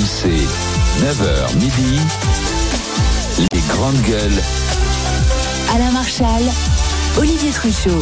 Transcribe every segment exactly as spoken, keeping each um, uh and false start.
C, neuf heures midi, les grandes gueules. Alain Marchal, Olivier Truchot.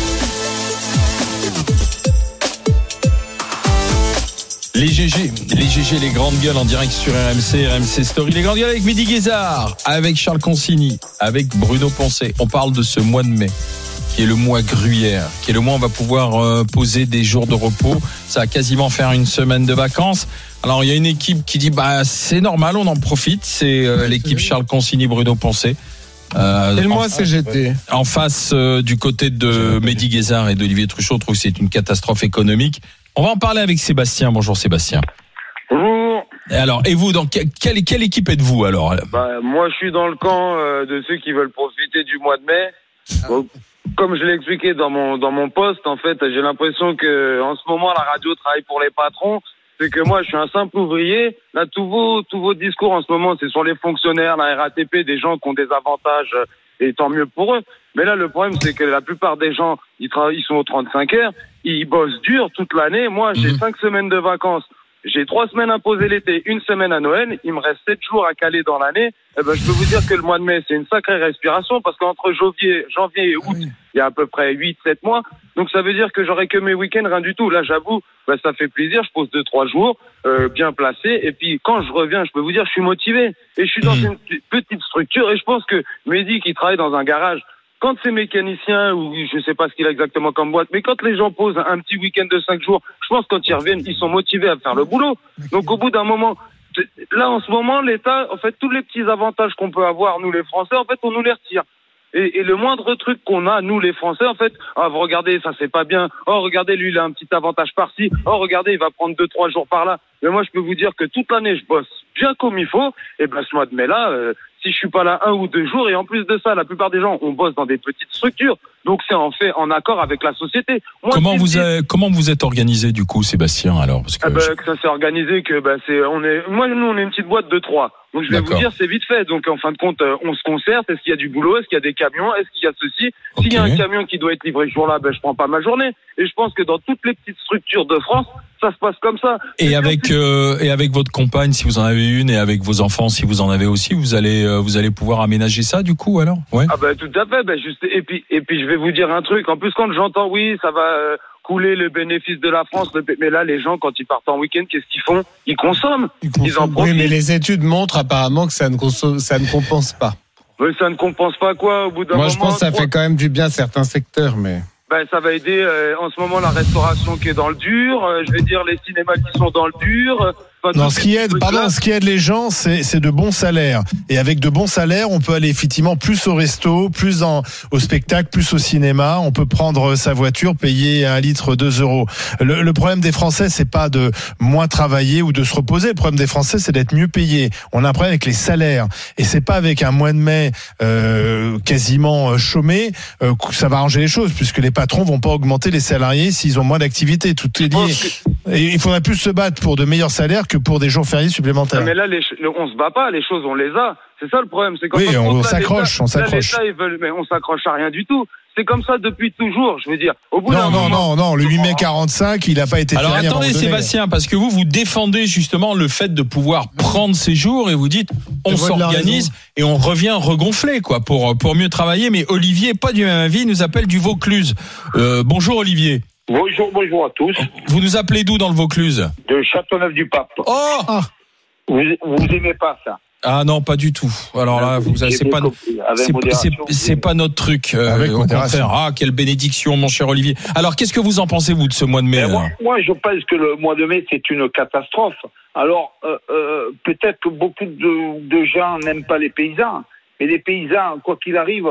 Les G G, les G G, les grandes gueules en direct sur R M C, R M C Story. Les grandes gueules avec Mehdi Guézard, avec Charles Consigny, avec Bruno Poncet. On parle de ce mois de mai, qui est le mois gruyère, qui est le mois où on va pouvoir euh, poser des jours de repos. Ça va quasiment faire une semaine de vacances. Alors, il y a une équipe qui dit, bah, c'est normal, on en profite. C'est euh, l'équipe Charles Consigny, Bruno Poncet. Euh, et le mois C G T. En face euh, du côté de Mehdi Guézard et d'Olivier Truchot, on trouve que c'est une catastrophe économique. On va en parler avec Sébastien. Bonjour Sébastien. Bonjour. Et alors, et vous, dans quelle, quelle équipe êtes-vous alors? Bah, moi, je suis dans le camp euh, de ceux qui veulent profiter du mois de mai. Bon, comme je l'ai expliqué dans mon dans mon poste, en fait, j'ai l'impression que en ce moment, la radio travaille pour les patrons. C'est que moi, je suis un simple ouvrier. Là, tous vos tous vos discours en ce moment, c'est sur les fonctionnaires, la R A T P, des gens qui ont des avantages, et tant mieux pour eux. Mais là, le problème, c'est que la plupart des gens, ils travaillent, ils sont aux trente-cinq heures, ils bossent dur toute l'année. Moi, j'ai mmh. cinq semaines de vacances. J'ai trois semaines imposées l'été, une semaine à Noël. Il me reste sept jours à caler dans l'année. Eh ben, je peux vous dire que le mois de mai, c'est une sacrée respiration parce qu'entre janvier, janvier et août, il y a à peu près huit, sept mois. Donc, ça veut dire que j'aurai que mes week-ends, rien du tout. Là, j'avoue, ben, ça fait plaisir. Je pose deux, trois jours, euh, bien placé. Et puis, quand je reviens, je peux vous dire, je suis motivé. Et je suis dans une petite structure. Et je pense que Mehdi, qui travaille dans un garage, quand c'est mécanicien ou je sais pas ce qu'il a exactement comme boîte, mais quand les gens posent un petit week-end de cinq jours, je pense que quand ils reviennent, ils sont motivés à faire le boulot. Donc au bout d'un moment, là en ce moment, l'État, en fait, tous les petits avantages qu'on peut avoir, nous les Français, en fait, on nous les retire. Et, et le moindre truc qu'on a, nous les Français, en fait, ah, vous regardez, ça c'est pas bien. Oh, regardez, lui, il a un petit avantage par-ci. Oh, regardez, il va prendre deux, trois jours par là. Mais moi, je peux vous dire que toute l'année, je bosse bien comme il faut. Et ben, ce mois de mai-là, euh, si je suis pas là un ou deux jours, et en plus de ça, la plupart des gens, on bosse dans des petites structures. Donc, c'est en fait en accord avec la société. Moi, comment vous, dis... avez, comment vous êtes organisé, du coup, Sébastien, alors? Parce que, ah ben, je... que ça s'est organisé que, ben, c'est, on est, moi, nous, on est une petite boîte de trois. Donc, je vais D'accord. vous dire, c'est vite fait. Donc, en fin de compte, on se concerte. Est-ce qu'il y a du boulot? Est-ce qu'il y a des camions? Est-ce qu'il y a ceci? Okay. S'il y a un camion qui doit être livré ce jour-là, ben, je prends pas ma journée. Et je pense que dans toutes les petites structures de France, ça se passe comme ça. Et c'est avec, euh, et avec votre compagne, si vous en avez une, et avec vos enfants, si vous en avez aussi, vous allez, euh, vous allez pouvoir aménager ça, du coup, alors? Ouais. Ah, ben, tout à fait. Ben, juste, et puis, et puis, je vais vous dire un truc. En plus, quand j'entends, oui, ça va, euh, couler le bénéfice de la France. Mais là, les gens, quand ils partent en week-end, qu'est-ce qu'ils font? Ils consomment. Ils, consomment. Ils en profitent. Oui, mais les études montrent apparemment que ça ne, consomme, ça ne compense pas. Oui, ça ne compense pas quoi au bout d'un Moi, moment? Moi, je pense que ça trois... fait quand même du bien à certains secteurs, mais... Ben, ça va aider euh, en ce moment la restauration qui est dans le dur. Euh, je vais dire les cinémas qui sont dans le dur. Euh, non, ce qui aide, pardon, ce qui aide les gens, c'est, c'est de bons salaires. Et avec de bons salaires, on peut aller effectivement plus au resto, plus en, au spectacle, plus au cinéma. On peut prendre sa voiture, payer un litre deux euros. Le, le problème des Français, c'est pas de moins travailler ou de se reposer. Le problème des Français, c'est d'être mieux payés. On a un problème avec les salaires. Et c'est pas avec un mois de mai euh, quasiment chômé euh, que ça va arranger les choses, puisque les patrons vont pas augmenter les salariés s'ils ont moins d'activité. Tout est lié. Et il faudrait plus se battre pour de meilleurs salaires que pour des jours fériés supplémentaires. Mais là, les, on se bat pas, les choses, on les a. C'est ça le problème. C'est oui, on, on là, s'accroche, l'État, on s'accroche. Là, l'État, ils veulent, mais on s'accroche à rien du tout. C'est comme ça depuis toujours, je veux dire. Au bout non, d'un non, moment, non, non, le huit mai quarante-cinq, il n'a pas été Alors férié. Alors attendez, Sébastien, parce que vous, vous défendez justement le fait de pouvoir prendre ces jours et vous dites, on s'organise et on revient regonfler, quoi, pour, pour mieux travailler. Mais Olivier, pas du même avis, il nous appelle du Vaucluse. Euh, bonjour Olivier. Bonjour, bonjour à tous. Vous nous appelez d'où dans le Vaucluse? De Châteauneuf-du-Pape. Oh ah. Vous, vous aimez pas ça? Ah non, pas du tout. Alors là, vous, c'est pas, c'est, c'est, c'est pas notre truc. Euh, Avec au contraire. Ah, quelle bénédiction, mon cher Olivier. Alors, qu'est-ce que vous en pensez, vous, de ce mois de mai? moi, moi, je pense que le mois de mai, c'est une catastrophe. Alors, euh, euh, peut-être que beaucoup de, de gens n'aiment pas les paysans. Mais les paysans, quoi qu'il arrive,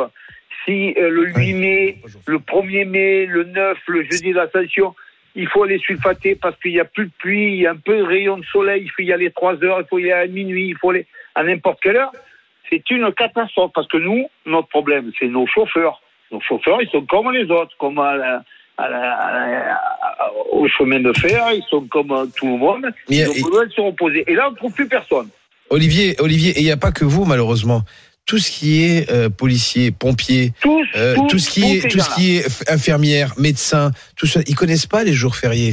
si euh, le huit mai, le premier mai, le neuf, le jeudi de l'Ascension, il faut les sulfater parce qu'il n'y a plus de pluie, il y a un peu de rayon de soleil, il faut y aller trois heures, il faut y aller à minuit, il faut aller à n'importe quelle heure. C'est une catastrophe parce que nous, notre problème, c'est nos chauffeurs. Nos chauffeurs, ils sont comme les autres, comme à la, à la, à la, à, au chemin de fer, ils sont comme tout le monde. Ils ont besoin de se reposer. Et là, on ne trouve plus personne. Olivier, Olivier, et il n'y a pas que vous, malheureusement. Tout ce qui est euh, policier, pompier, tous, euh, tous, tout ce qui est, tout ce qui est infirmière, médecin, tout ça, ils connaissent pas les jours fériés.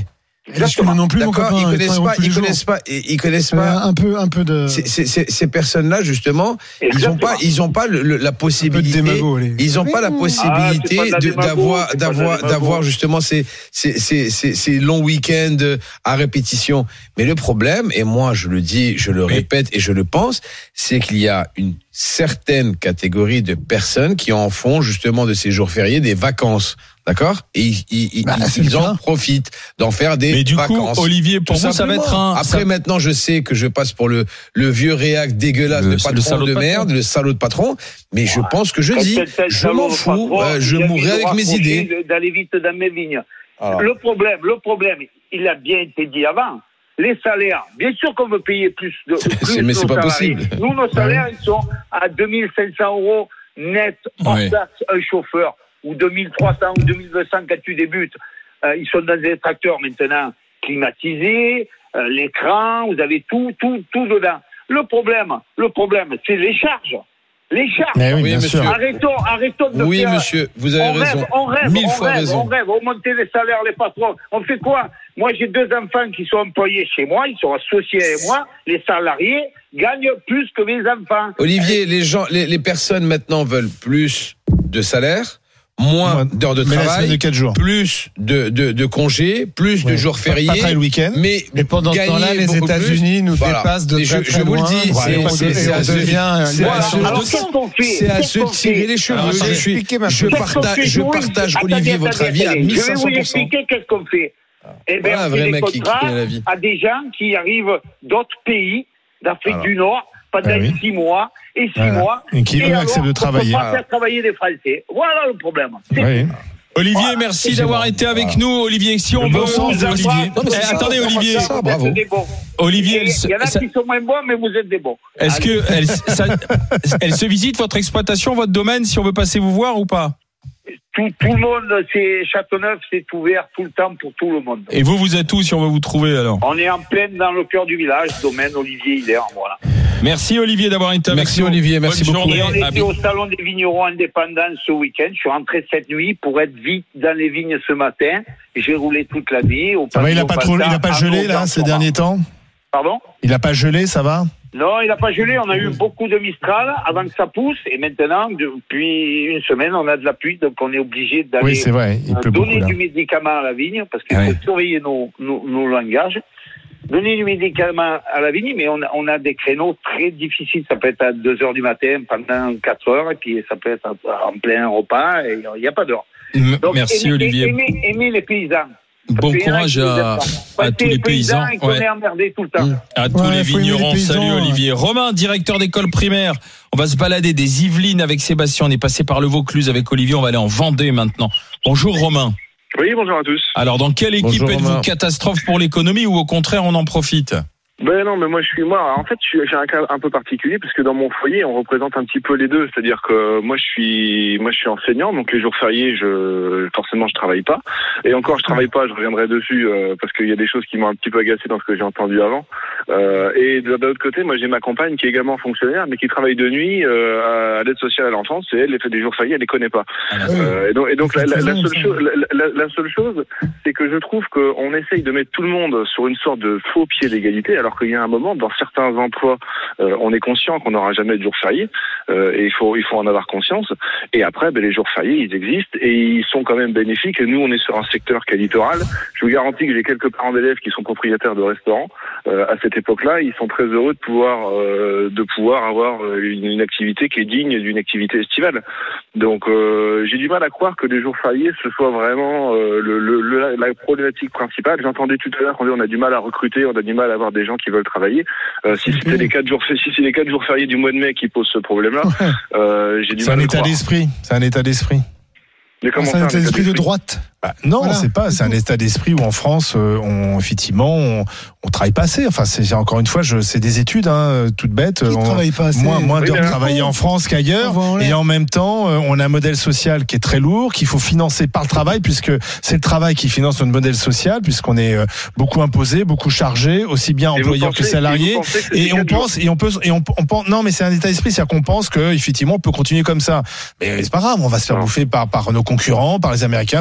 Exactement. Non plus, mon D'accord, copain, ils connaissent ils pas, tous les ils jours. connaissent pas, ils connaissent Euh, pas. un peu, un peu de. Ces, ces, ces, ces personnes-là, justement, ils ont pas, ils ont pas le, le, la possibilité. démago, allez. Ils ont pas la possibilité Ah, c'est pas de la de- démago, d'avoir, c'est pas de la d'avoir, démago. d'avoir justement ces, ces, ces, ces, ces longs week-ends à répétition. Mais le problème, et moi je le dis, je le répète et je le pense, c'est qu'il y a une certaine catégorie de personnes qui en font justement de ces jours fériés des vacances. D'accord? Et ils, ils, Bah, ils, c'est ils le en cas. profitent d'en faire des Mais du vacances. coup, Olivier, pour Tout vous, ça va simplement. être un. Après, ça- maintenant, je sais que je passe pour le, le vieux réac dégueulasse, Le- le, le patron salaud de de patron. merde, le salaud de patron. Mais je pense que je Quand dis, c'est tel je salaud m'en de fous, patron, euh, je il a mourrai mis de avec mes raccrocher, idées. de- D'aller vite dans mes vignes. Alors. Le problème, le problème, il a bien été dit avant. Les salaires, bien sûr qu'on veut payer plus de plus C'est- mais c'est nos pas salariés. possible. Nous, nos salaires, ils sont à deux mille cinq cents euros net hors Ouais. taxe un chauffeur, ou deux mille trois cents ou deux mille deux cents quand tu débutes. Euh, ils sont dans des tracteurs maintenant climatisés, euh, l'écran, vous avez tout, tout, tout dedans. Le problème, le problème, c'est les charges. Les charges. Mais oui, Oui, bien monsieur. sûr. Arrêtons, arrêtons de Oui, faire... monsieur, vous avez on raison. rêve, on rêve, Mille on fois rêve, raison. on rêve, on monte les salaires, les patrons. On fait quoi? Moi, j'ai deux enfants qui sont employés chez moi, ils sont associés avec moi. Les salariés gagnent plus que mes enfants. Olivier, les gens, les, les personnes maintenant veulent plus de salaire, moins d'heures de Mais la semaine travail, de quatre jours. plus de, de, de congés, plus de Ouais. jours Pas- fériés. Pas très le week-end. Mais, Et pendant ce gagner temps-là, les beaucoup États-Unis nous Voilà. dépassent de Et très, je- très je vous le loin. dis, Ouais, c'est- on c'est- devient- c'est à on se- devient c'est à Voilà. se- Alors, qu'est-ce qu'on fait? c'est à Qu'est-ce se qu'on tirer fait les cheveux. Alors, Je attendez, suis, expliquez ma je Qu'est-ce qu'on partage, fait? je Oui, partage, attendez, Olivier, votre attendez, avis à attendez. mille Je cinq vais cents vous pour cent. expliquer qu'est-ce qu'on fait. Eh bien, Voilà un on vrai fait des mec qui- qui contrats connaît la vie. à des gens qui arrivent d'autres pays, d'Afrique Alors. du Nord, pendant Ah oui. six mois, et six Voilà. mois. Et qui, eux, alors, acceptent de on travailler. peut pas faire travailler des Français. Voilà le problème. C'est Oui. Olivier, Voilà. merci C'est d'avoir bon. été avec Voilà. nous. Olivier, si on Le veut. bon sens Vous êtes Olivier. pas- Non, mais Eh, c'est ça. attendez, Comme Olivier. ça, Ça, vous bravo. êtes des bons. Olivier, Et elle se- il y en a ça- qui sont moins bons, mais vous êtes des bons. est-ce Allez. que elle, ça- elle se visite votre exploitation, votre domaine, si on veut passer vous voir ou pas? Tout, tout le monde, c'est Châteauneuf, c'est ouvert tout le temps pour tout le monde. Et vous, vous êtes où si on veut vous trouver alors? On est en pleine dans le cœur du village, domaine Olivier Hilaire, voilà. Merci Olivier d'avoir été avec Merci, nous. Olivier, merci Bonne beaucoup. journée. Et on À était au salon des vignerons indépendants ce week-end. Je suis rentré cette nuit pour être vite dans les vignes ce matin. J'ai roulé toute la nuit. Au Ça va, il a Pavillon pas trop, il a Balta, pas à gelé, là, Nogent, ces Format. derniers temps? Pardon? Il a pas gelé, ça va? Non, il n'a pas gelé. On a eu beaucoup de Mistral avant que ça pousse. Et maintenant, depuis une semaine, on a de la pluie. Donc, on est obligé d'aller Oui, c'est vrai. Il euh, pleut beaucoup, donner là. du médicament à la vigne parce qu'il Ah faut ouais. surveiller nos, nos, nos langages. Donner du médicament à la vigne, mais on a, on a des créneaux très difficiles. Ça peut être à deux heures du matin pendant quatre heures, et puis ça peut être en plein repas, et il n'y a pas d'heure. M- Donc, Merci aimez, Olivier. Aimez, aimez les paysans. Bon Parce qu'il y en a courage qui nous aiment à, pas. à Parce que tous les paysans. Ils sont Ouais. emmerdés tout le temps. Mmh. À tous Ouais, les faut aimer les vignerons. paysans, Salut ouais. Olivier. Romain, directeur d'école primaire. On va se balader des Yvelines avec Sébastien. On est passé par le Vaucluse avec Olivier. On va aller en Vendée maintenant. Bonjour Romain. Oui, bonjour à tous. Alors, dans quelle équipe Bonjour, êtes-vous? Romain. Catastrophe pour l'économie ou au contraire on en profite? Ben non, mais moi je suis moi. En fait, je suis- j'ai un cas un peu particulier parce que dans mon foyer, on représente un petit peu les deux. C'est-à-dire que moi je suis, moi je suis enseignant, donc les jours fériés, je forcément je travaille pas. Et encore, je travaille pas. Je reviendrai dessus euh, parce qu'il y a des choses qui m'ont un petit peu agacé dans ce que j'ai entendu avant. Euh, et de, de l'autre côté, moi j'ai ma compagne qui est également fonctionnaire, mais qui travaille de nuit euh, à l'aide sociale à l'enfance. Et elle, les fait des jours fériés, elle les connaît pas. Euh, et donc, et donc la, la, la seule chose, la, la- la seule chose, c'est que je trouve qu'on essaye de mettre tout le monde sur une sorte de faux pied d'égalité, alors qu'il y a un moment, dans certains emplois, euh, on est conscient qu'on n'aura jamais de jours fériés, euh, et il faut, il faut en avoir conscience. Et après, ben, les jours fériés, ils existent et ils sont quand même bénéfiques. Et nous, on est sur un secteur qui est littoral. Je vous garantis que j'ai quelques parents d'élèves qui sont propriétaires de restaurants. Euh, à cette époque-là, ils sont très heureux de pouvoir, euh, de pouvoir avoir une, une activité qui est digne d'une activité estivale. Donc, euh, j'ai du mal à croire que les jours fériés ce soit vraiment euh, le, le, le, la problématique principale. J'entendais tout à l'heure qu'on dit on a du mal à recruter, on a du mal à avoir des gens qui veulent travailler. Euh, si c'était les quatre jours, si c'est les quatre jours fériés du mois de mai qui posent ce problème-là, euh, j'ai du C'est un mal à état croire. d'esprit. C'est un état d'esprit. Mais comment C'est un ça, état un état d'esprit de d'esprit droite. Bah, non, Voilà. c'est pas. C'est un état d'esprit où en France, euh, on effectivement, on, on travaille pas assez. Enfin, c'est encore une fois, je, c'est des études, hein, toutes bêtes. Qui On- travaille pas assez? moins moins Oui, d'heures mais- travaillées en France qu'ailleurs. On va en Et l'air. en même temps, euh, on a un modèle social qui est très lourd, qu'il faut financer par le travail, puisque c'est le travail qui finance notre modèle social, puisqu'on est euh, beaucoup imposé, beaucoup chargé, aussi bien Et vous employeur pensez- que salarié. et vous pensez que c'est Et on quatre jours pense, et on peut, et on, on pense, non, mais c'est un état d'esprit, c'est-à-dire qu'on pense que effectivement, on peut continuer comme ça. Mais c'est pas grave, on va se faire Non. bouffer par par nos concurrents, par les Américains, par les Chinois.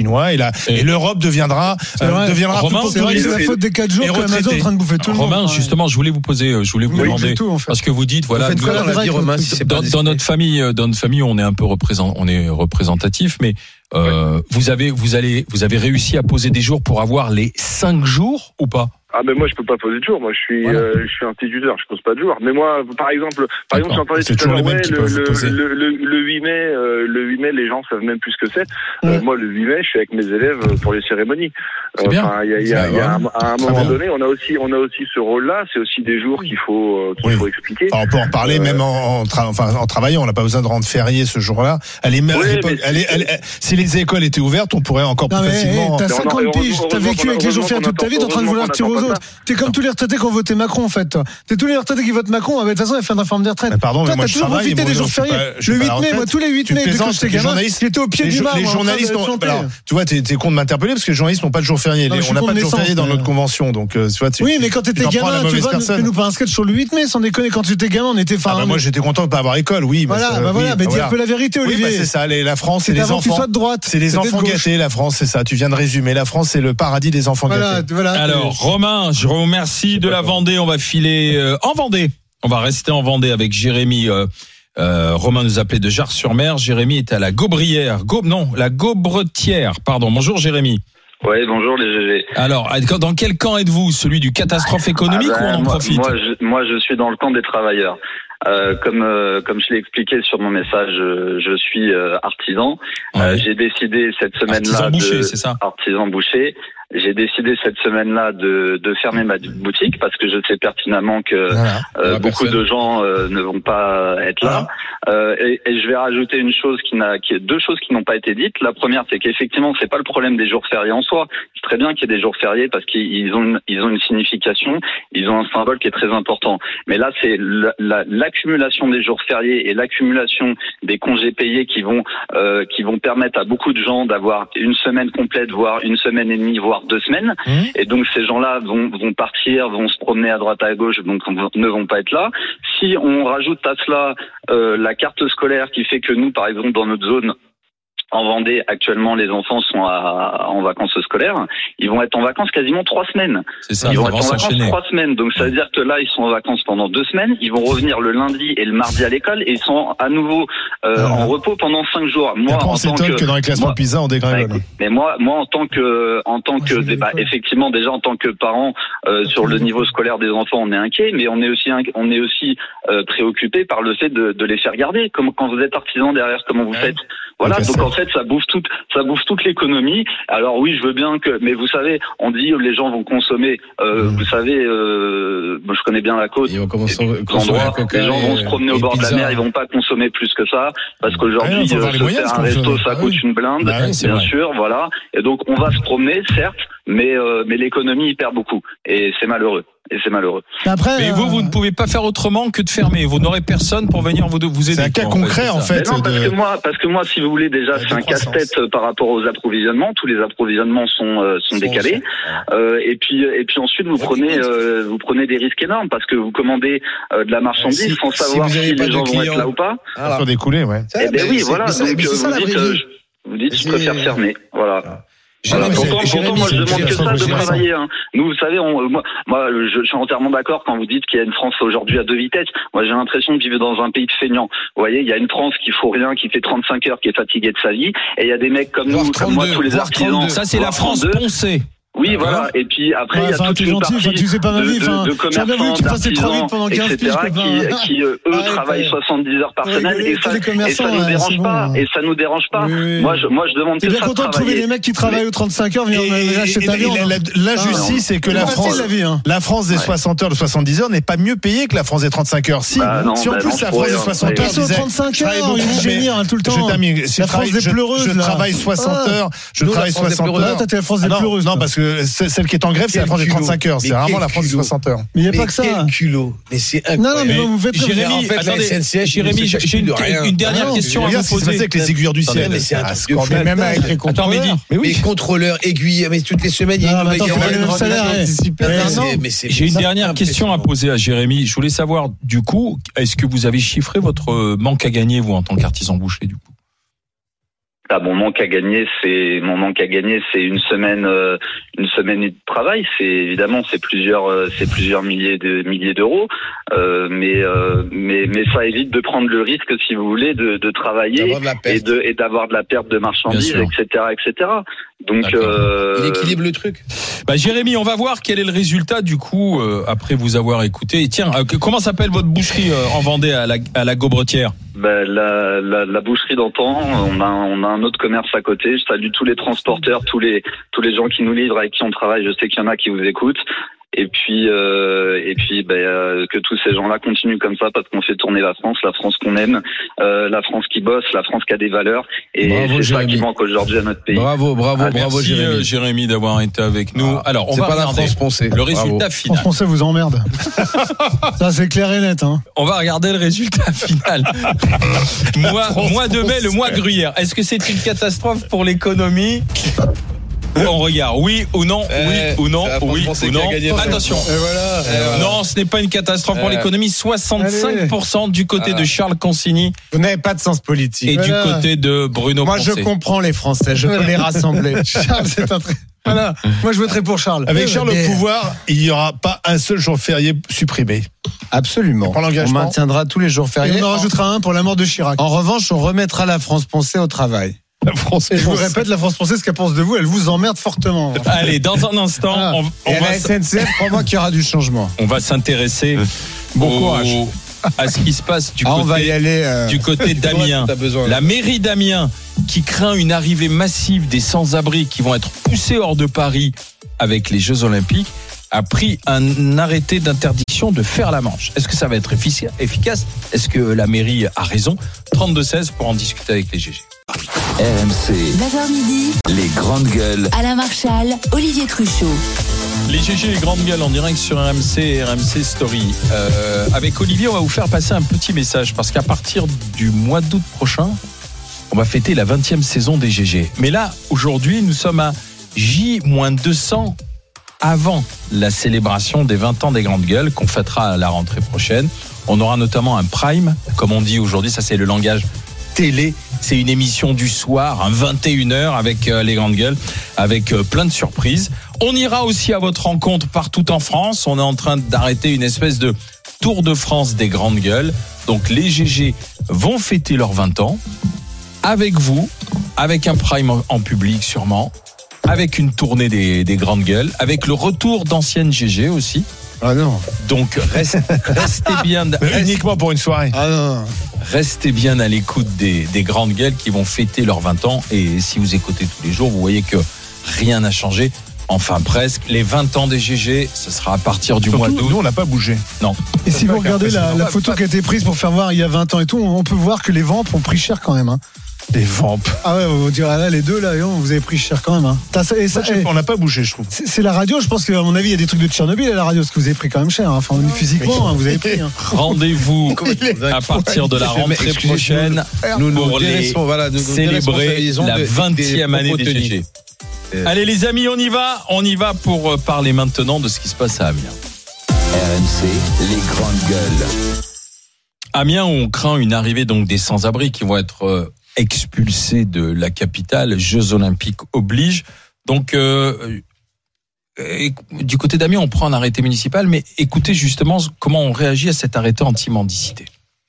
Chinois et, la, et, et l'Europe deviendra, euh, deviendra Romain, tout c'est vrai que c'est la faute des quatre jours que Amazon est en train de bouffer tout le monde. Romain, justement, je voulais vous poser, je voulais vous oui, demander, tout, en fait. parce que vous dites, voilà, vous faites quoi dans la vie, Romain, si c'est dans, dans notre famille, dans notre famille, on est un peu représent, on est représentatif, mais euh, ouais. vous avez, vous allez, vous avez réussi à poser des jours pour avoir les cinq jours ou pas? Ah mais moi je peux pas poser de jour, moi je suis voilà. euh, je suis instituteur, je pose pas de jour. Mais moi par exemple, par exemple j'entendais tout à l'heure ouais, le, le, le, le huit mai, euh, le huit mai les gens savent même plus ce que c'est. Ouais. Euh, moi le huit mai je suis avec mes élèves pour les cérémonies. C'est euh, bien. Il y a, y a, y a un, à un moment donné on a aussi on a aussi ce rôle-là, c'est aussi des jours qu'il faut euh, qu'il oui. faut expliquer. Alors, on peut en parler euh, même en, en, tra- enfin, en travaillant, on n'a pas besoin de rendre férié ce jour-là. Elle est, oui, elle est, elle est, elle est, si les écoles étaient ouvertes, on pourrait encore non, plus facilement. T'as cinquante piges, t'as vécu avec les jours fériés toute ta vie, t'es en train de vouloir tirer aux autres. T'es comme tous les retraités qui ont voté Macron, en fait. T'es tous les retraités qui votent Macron. De toute façon, il fait une réforme des retraites. Mais pardon, toi, mais moi, t'as toujours profité des jours fériés. Le huit mai, moi, tous les huit mai, quand j'étais gamin, j'étais au pied du marbre. Les journalistes, tu vois, t'es con de m'interpeller parce que les journalistes n'ont pas de jours fériés. On n'a pas de jours fériés dans notre convention, donc tu vois. Oui, mais quand t'étais gamin, tu vois, fais-nous pas un sketch sur le huit mai, sans déconner. Quand j'étais gamin, on était fin. Moi, j'étais content de pas avoir école, oui. Voilà, bah voilà, mais dis un peu la vérité, Olivier. C'est ça, la France, c'est les enfants. C'est les enfants gâtés, la France, c'est ça. Tu viens de résumer. La France, c'est le paradis des enfants gâtés. Alors, Romain, je vous remercie de la Vendée. On va filer euh, en Vendée. On va rester en Vendée avec Jérémy. Euh, euh, Romain nous appelait de Jars-sur-Mer. Jérémy est à la Gaubrière. Go, non, la Gaubretière. Pardon. Bonjour, Jérémy. Oui, bonjour les G G. Alors, dans quel camp êtes-vous? Celui du catastrophe économique ah ben, ou on en moi, profite? moi je, moi, je suis dans le camp des travailleurs. Euh, comme euh, comme je l'ai expliqué sur mon message, je, je suis euh, artisan. Ouais. Euh, j'ai décidé cette semaine-là artisan boucher, de c'est ça artisan boucher. J'ai décidé cette semaine-là de, de fermer ma boutique parce que je sais pertinemment que voilà. euh, beaucoup personne. de gens euh, ne vont pas être là. Voilà. Euh, et, et je vais rajouter une chose qui n'a, qui est deux choses qui n'ont pas été dites. La première, c'est qu'effectivement, c'est pas le problème des jours fériés en soi. C'est très bien qu'il y ait des jours fériés parce qu'ils ont une, ils ont une signification, ils ont un symbole qui est très important. Mais là, c'est la, la, l'accumulation des jours fériés et l'accumulation des congés payés qui vont euh, qui vont permettre à beaucoup de gens d'avoir une semaine complète, voire une semaine et demie, voire deux semaines. Mmh. Et donc ces gens-là vont vont partir, vont se promener à droite à gauche, donc ne vont pas être là. Si on rajoute à cela euh, la carte scolaire qui fait que nous, par exemple, dans notre zone en Vendée, actuellement, les enfants sont à, en vacances scolaires. Ils vont être en vacances quasiment trois semaines. C'est ça, ils vont être en vacances enchaîner. trois semaines. Donc, ça veut dire que là, ils sont en vacances pendant deux semaines. Ils vont revenir le lundi et le mardi à l'école et ils sont à nouveau euh, ah. en repos pendant cinq jours. Moi, après, on s'étonne que, que dans les classements PISA, on dégringole. Bah, mais moi, moi, en tant que, en tant que, oh, bah, effectivement, déjà en tant que parent, euh, sur le niveau scolaire des enfants, on est inquiet, mais on est aussi, on est aussi euh, préoccupé par le fait de, de les faire garder. Comme quand vous êtes artisan derrière, comment vous ouais. faites. Voilà. Okay, donc ça. En fait, ça bouffe toute, ça bouffe toute l'économie. Alors oui, je veux bien que, mais vous savez, on dit les gens vont consommer. Euh, mmh. Vous savez, euh, moi je connais bien la côte. Ils vont commencer, endroits, les gens vont se promener au bord de la mer, ils vont pas consommer plus que ça, parce qu'aujourd'hui, ouais, euh, se faire un resto, ça coûte une blinde, bah oui, bien vrai. sûr, voilà. Et donc on va se promener, certes, mais euh, mais l'économie y perd beaucoup, et c'est malheureux. Et c'est malheureux. Après, mais vous, vous ne pouvez pas faire autrement que de fermer. Vous n'aurez personne pour venir vous, vous aider. C'est un cas concret, en fait. En fait non, parce de... que moi, parce que moi, si vous voulez, déjà, c'est un casse-tête par rapport aux approvisionnements. Tous les approvisionnements sont euh, sont décalés. Euh, et puis et puis ensuite, vous prenez euh, vous prenez des risques énormes parce que vous commandez euh, de la marchandise si, sans savoir si, si les gens vont être là ou pas. Ah, sur des coulées, ouais. Eh ben oui, voilà. Donc vous dites, vous dites, je préfère fermer. Voilà. Voilà, pourtant, pourtant, moi, je demande que ça de travailler. Hein. Nous, vous savez, on, moi, moi, je, je suis entièrement d'accord quand vous dites qu'il y a une France aujourd'hui à deux vitesses. Moi, j'ai l'impression de vivre dans un pays de feignants. Vous voyez, il y a une France qui faut rien, qui fait trente-cinq heures, qui est fatiguée de sa vie, et il y a des mecs comme nous, comme moi, tous les artisans. Ça, c'est la France poncée. Oui, voilà. Et puis après, il y a toute une partie de, de, de commerçants, d'artisans, et cetera, qui, qui eux travaillent soixante-dix heures par semaine, et ça, et ça nous dérange pas, et ça nous dérange pas. Moi, je, moi, je demande que ça. T'es bien content de trouver des mecs qui travaillent aux trente-cinq heures, venir acheter ta viande. L'injustice, c'est que la France, la France des soixante heures, de soixante-dix heures n'est pas mieux payée que la France des trente-cinq heures. Si, si en plus la France des soixante heures, ils sont trente-cinq heures, ils vont génie tout le temps. La France des pleureuses. Je travaille soixante heures, je travaille soixante heures. Toi, t'es la France des pleureuses. Non, parce que celle qui est en grève, c'est la France des trente-cinq heures. C'est vraiment la France des soixante heures. Mais il n'y a pas que ça. Quel culot. Mais c'est incroyable. Non, non, mais vous faites Jérémy, attendez, Jérémy, j'ai une dernière question à vous poser. C'est avec les aiguilleurs du ciel. Mais c'est un scandale. Même avec les contrôleurs. Mais oui, contrôleurs, aiguilles, mais toutes les semaines, il y a une J'ai une dernière question à poser à Jérémy. Je voulais savoir, du coup, est-ce que vous avez chiffré votre manque à gagner, vous, en tant qu'artisan boucher, du coup? Là, mon manque à gagner, c'est mon manque à gagner, c'est une semaine, euh, une semaine de travail. C'est évidemment, c'est plusieurs, euh, c'est plusieurs milliers de milliers d'euros. Euh, mais, euh, mais, mais ça évite de prendre le risque, si vous voulez, de, de travailler de et de et d'avoir de la perte de marchandises, et cetera, et cetera. Donc, euh... il équilibre le truc. Bah, Jérémy, on va voir quel est le résultat du coup euh, après vous avoir écouté. Et tiens, euh, comment s'appelle votre boucherie euh, en Vendée à la, à la Gaubretière? Ben, la, la, la boucherie d'antan, on a, on a un autre commerce à côté. Je salue tous les transporteurs, tous les, tous les gens qui nous livrent, avec qui on travaille. Je sais qu'il y en a qui vous écoutent. Et puis, euh, et puis, ben, euh, que tous ces gens-là continuent comme ça, parce qu'on fait tourner la France, la France qu'on aime, euh, la France qui bosse, la France qui a des valeurs. Et bravo, c'est Jérémy. Ça qui manque aujourd'hui à notre pays. Bravo, bravo, ah, bravo, merci, Jérémy. Euh, Jérémy, d'avoir été avec nous. Ah, alors, on c'est va pas regarder la France Poncé. le résultat bravo. final. France Poncé vous emmerde. Ça, c'est clair et net. Hein. On va regarder le résultat final. mois, mois de mai, le mois Gruyère. Est-ce que c'est une catastrophe pour l'économie? On regarde, oui ou non, oui euh, ou non, oui ou non. Attention. Et voilà. Et voilà. Non, ce n'est pas une catastrophe euh, pour l'économie. soixante-cinq pour cent du côté voilà. de Charles Consigny. Vous n'avez pas de sens politique. Et voilà. du côté de Bruno Moi, Poncé. je comprends les Français. Je peux les rassembler. Charles, c'est un très... Voilà. Moi, je voterai pour Charles. Avec Charles mais... au pouvoir, il n'y aura pas un seul jour férié supprimé. Absolument. On maintiendra tous les jours fériés. Et on en rajoutera un pour la mort de Chirac. En revanche, on remettra la France Poncé au travail. La France Et je vous répète, la France Poncé, ce qu'elle pense de vous, elle vous emmerde fortement. Allez, dans un instant, ah. on, on Et va la S N C F, crois-moi qu'il y aura du changement. On va s'intéresser bon au, courage. à ce qui se passe du ah, côté, on va y aller, euh... du côté d'Amiens. La mairie d'Amiens qui craint une arrivée massive des sans-abri qui vont être poussés hors de Paris avec les Jeux Olympiques, a pris un arrêté d'interdiction de faire la manche. Est-ce que ça va être efficace? Est-ce que la mairie a raison? trente-deux seize pour en discuter avec les G G. R M C, neuf heures midi, les grandes gueules. Alain Marchal, Olivier Truchot. Les G G, les grandes gueules en direct sur R M C et R M C Story. Euh, avec Olivier, on va vous faire passer un petit message parce qu'à partir du mois d'août prochain, on va fêter la vingtième saison des G G. Mais là, aujourd'hui, nous sommes à J deux cents avant la célébration des vingt ans des grandes gueules qu'on fêtera à la rentrée prochaine. On aura notamment un prime, comme on dit aujourd'hui, ça c'est le langage télé. C'est une émission du soir, un vingt et une heures avec euh, les grandes gueules, avec euh, plein de surprises. On ira aussi à votre rencontre partout en France. On est en train d'arrêter une espèce de Tour de France des grandes gueules. Donc les G G vont fêter leurs vingt ans avec vous, avec un prime en, en public sûrement, avec une tournée des, des grandes gueules, avec le retour d'anciennes G G aussi. Ah non. Donc restez, restez bien, restez, uniquement pour une soirée. Ah non. Restez bien à l'écoute des, des grandes gueules qui vont fêter leurs vingt ans. Et si vous écoutez tous les jours, vous voyez que rien n'a changé. Enfin presque. Les vingt ans des G G, ce sera à partir du Surtout, mois d'août. Nous, on n'a pas bougé. Non. Et si vous regardez la, la photo qui a été prise pour faire voir il y a vingt ans et tout, on peut voir que les ventes ont pris cher quand même. Hein. Les vampes. Ah ouais, on dirait là, les deux là, vous avez pris cher quand même. Hein. Et ça, Moi, on n'a pas bougé, je trouve. C'est, c'est la radio, je pense qu'à mon avis, il y a des trucs de Tchernobyl à la radio, parce que vous avez pris quand même cher. Hein. Enfin, physiquement, hein, vous avez pris. Hein. Rendez-vous à partir de la rentrée prochaine nous, nous, pour les voilà, nous, célébrer la vingtième année des G G. Allez les amis, on y va. On y va pour parler maintenant de ce qui se passe à Amiens. R M C, les grandes gueules. Amiens, on craint une arrivée donc des sans-abri qui vont être expulsés de la capitale. Jeux Olympiques oblige. Donc, euh, du côté d'Amiens, on prend un arrêté municipal, mais écoutez justement comment on réagit à cet arrêté anti-mendicité.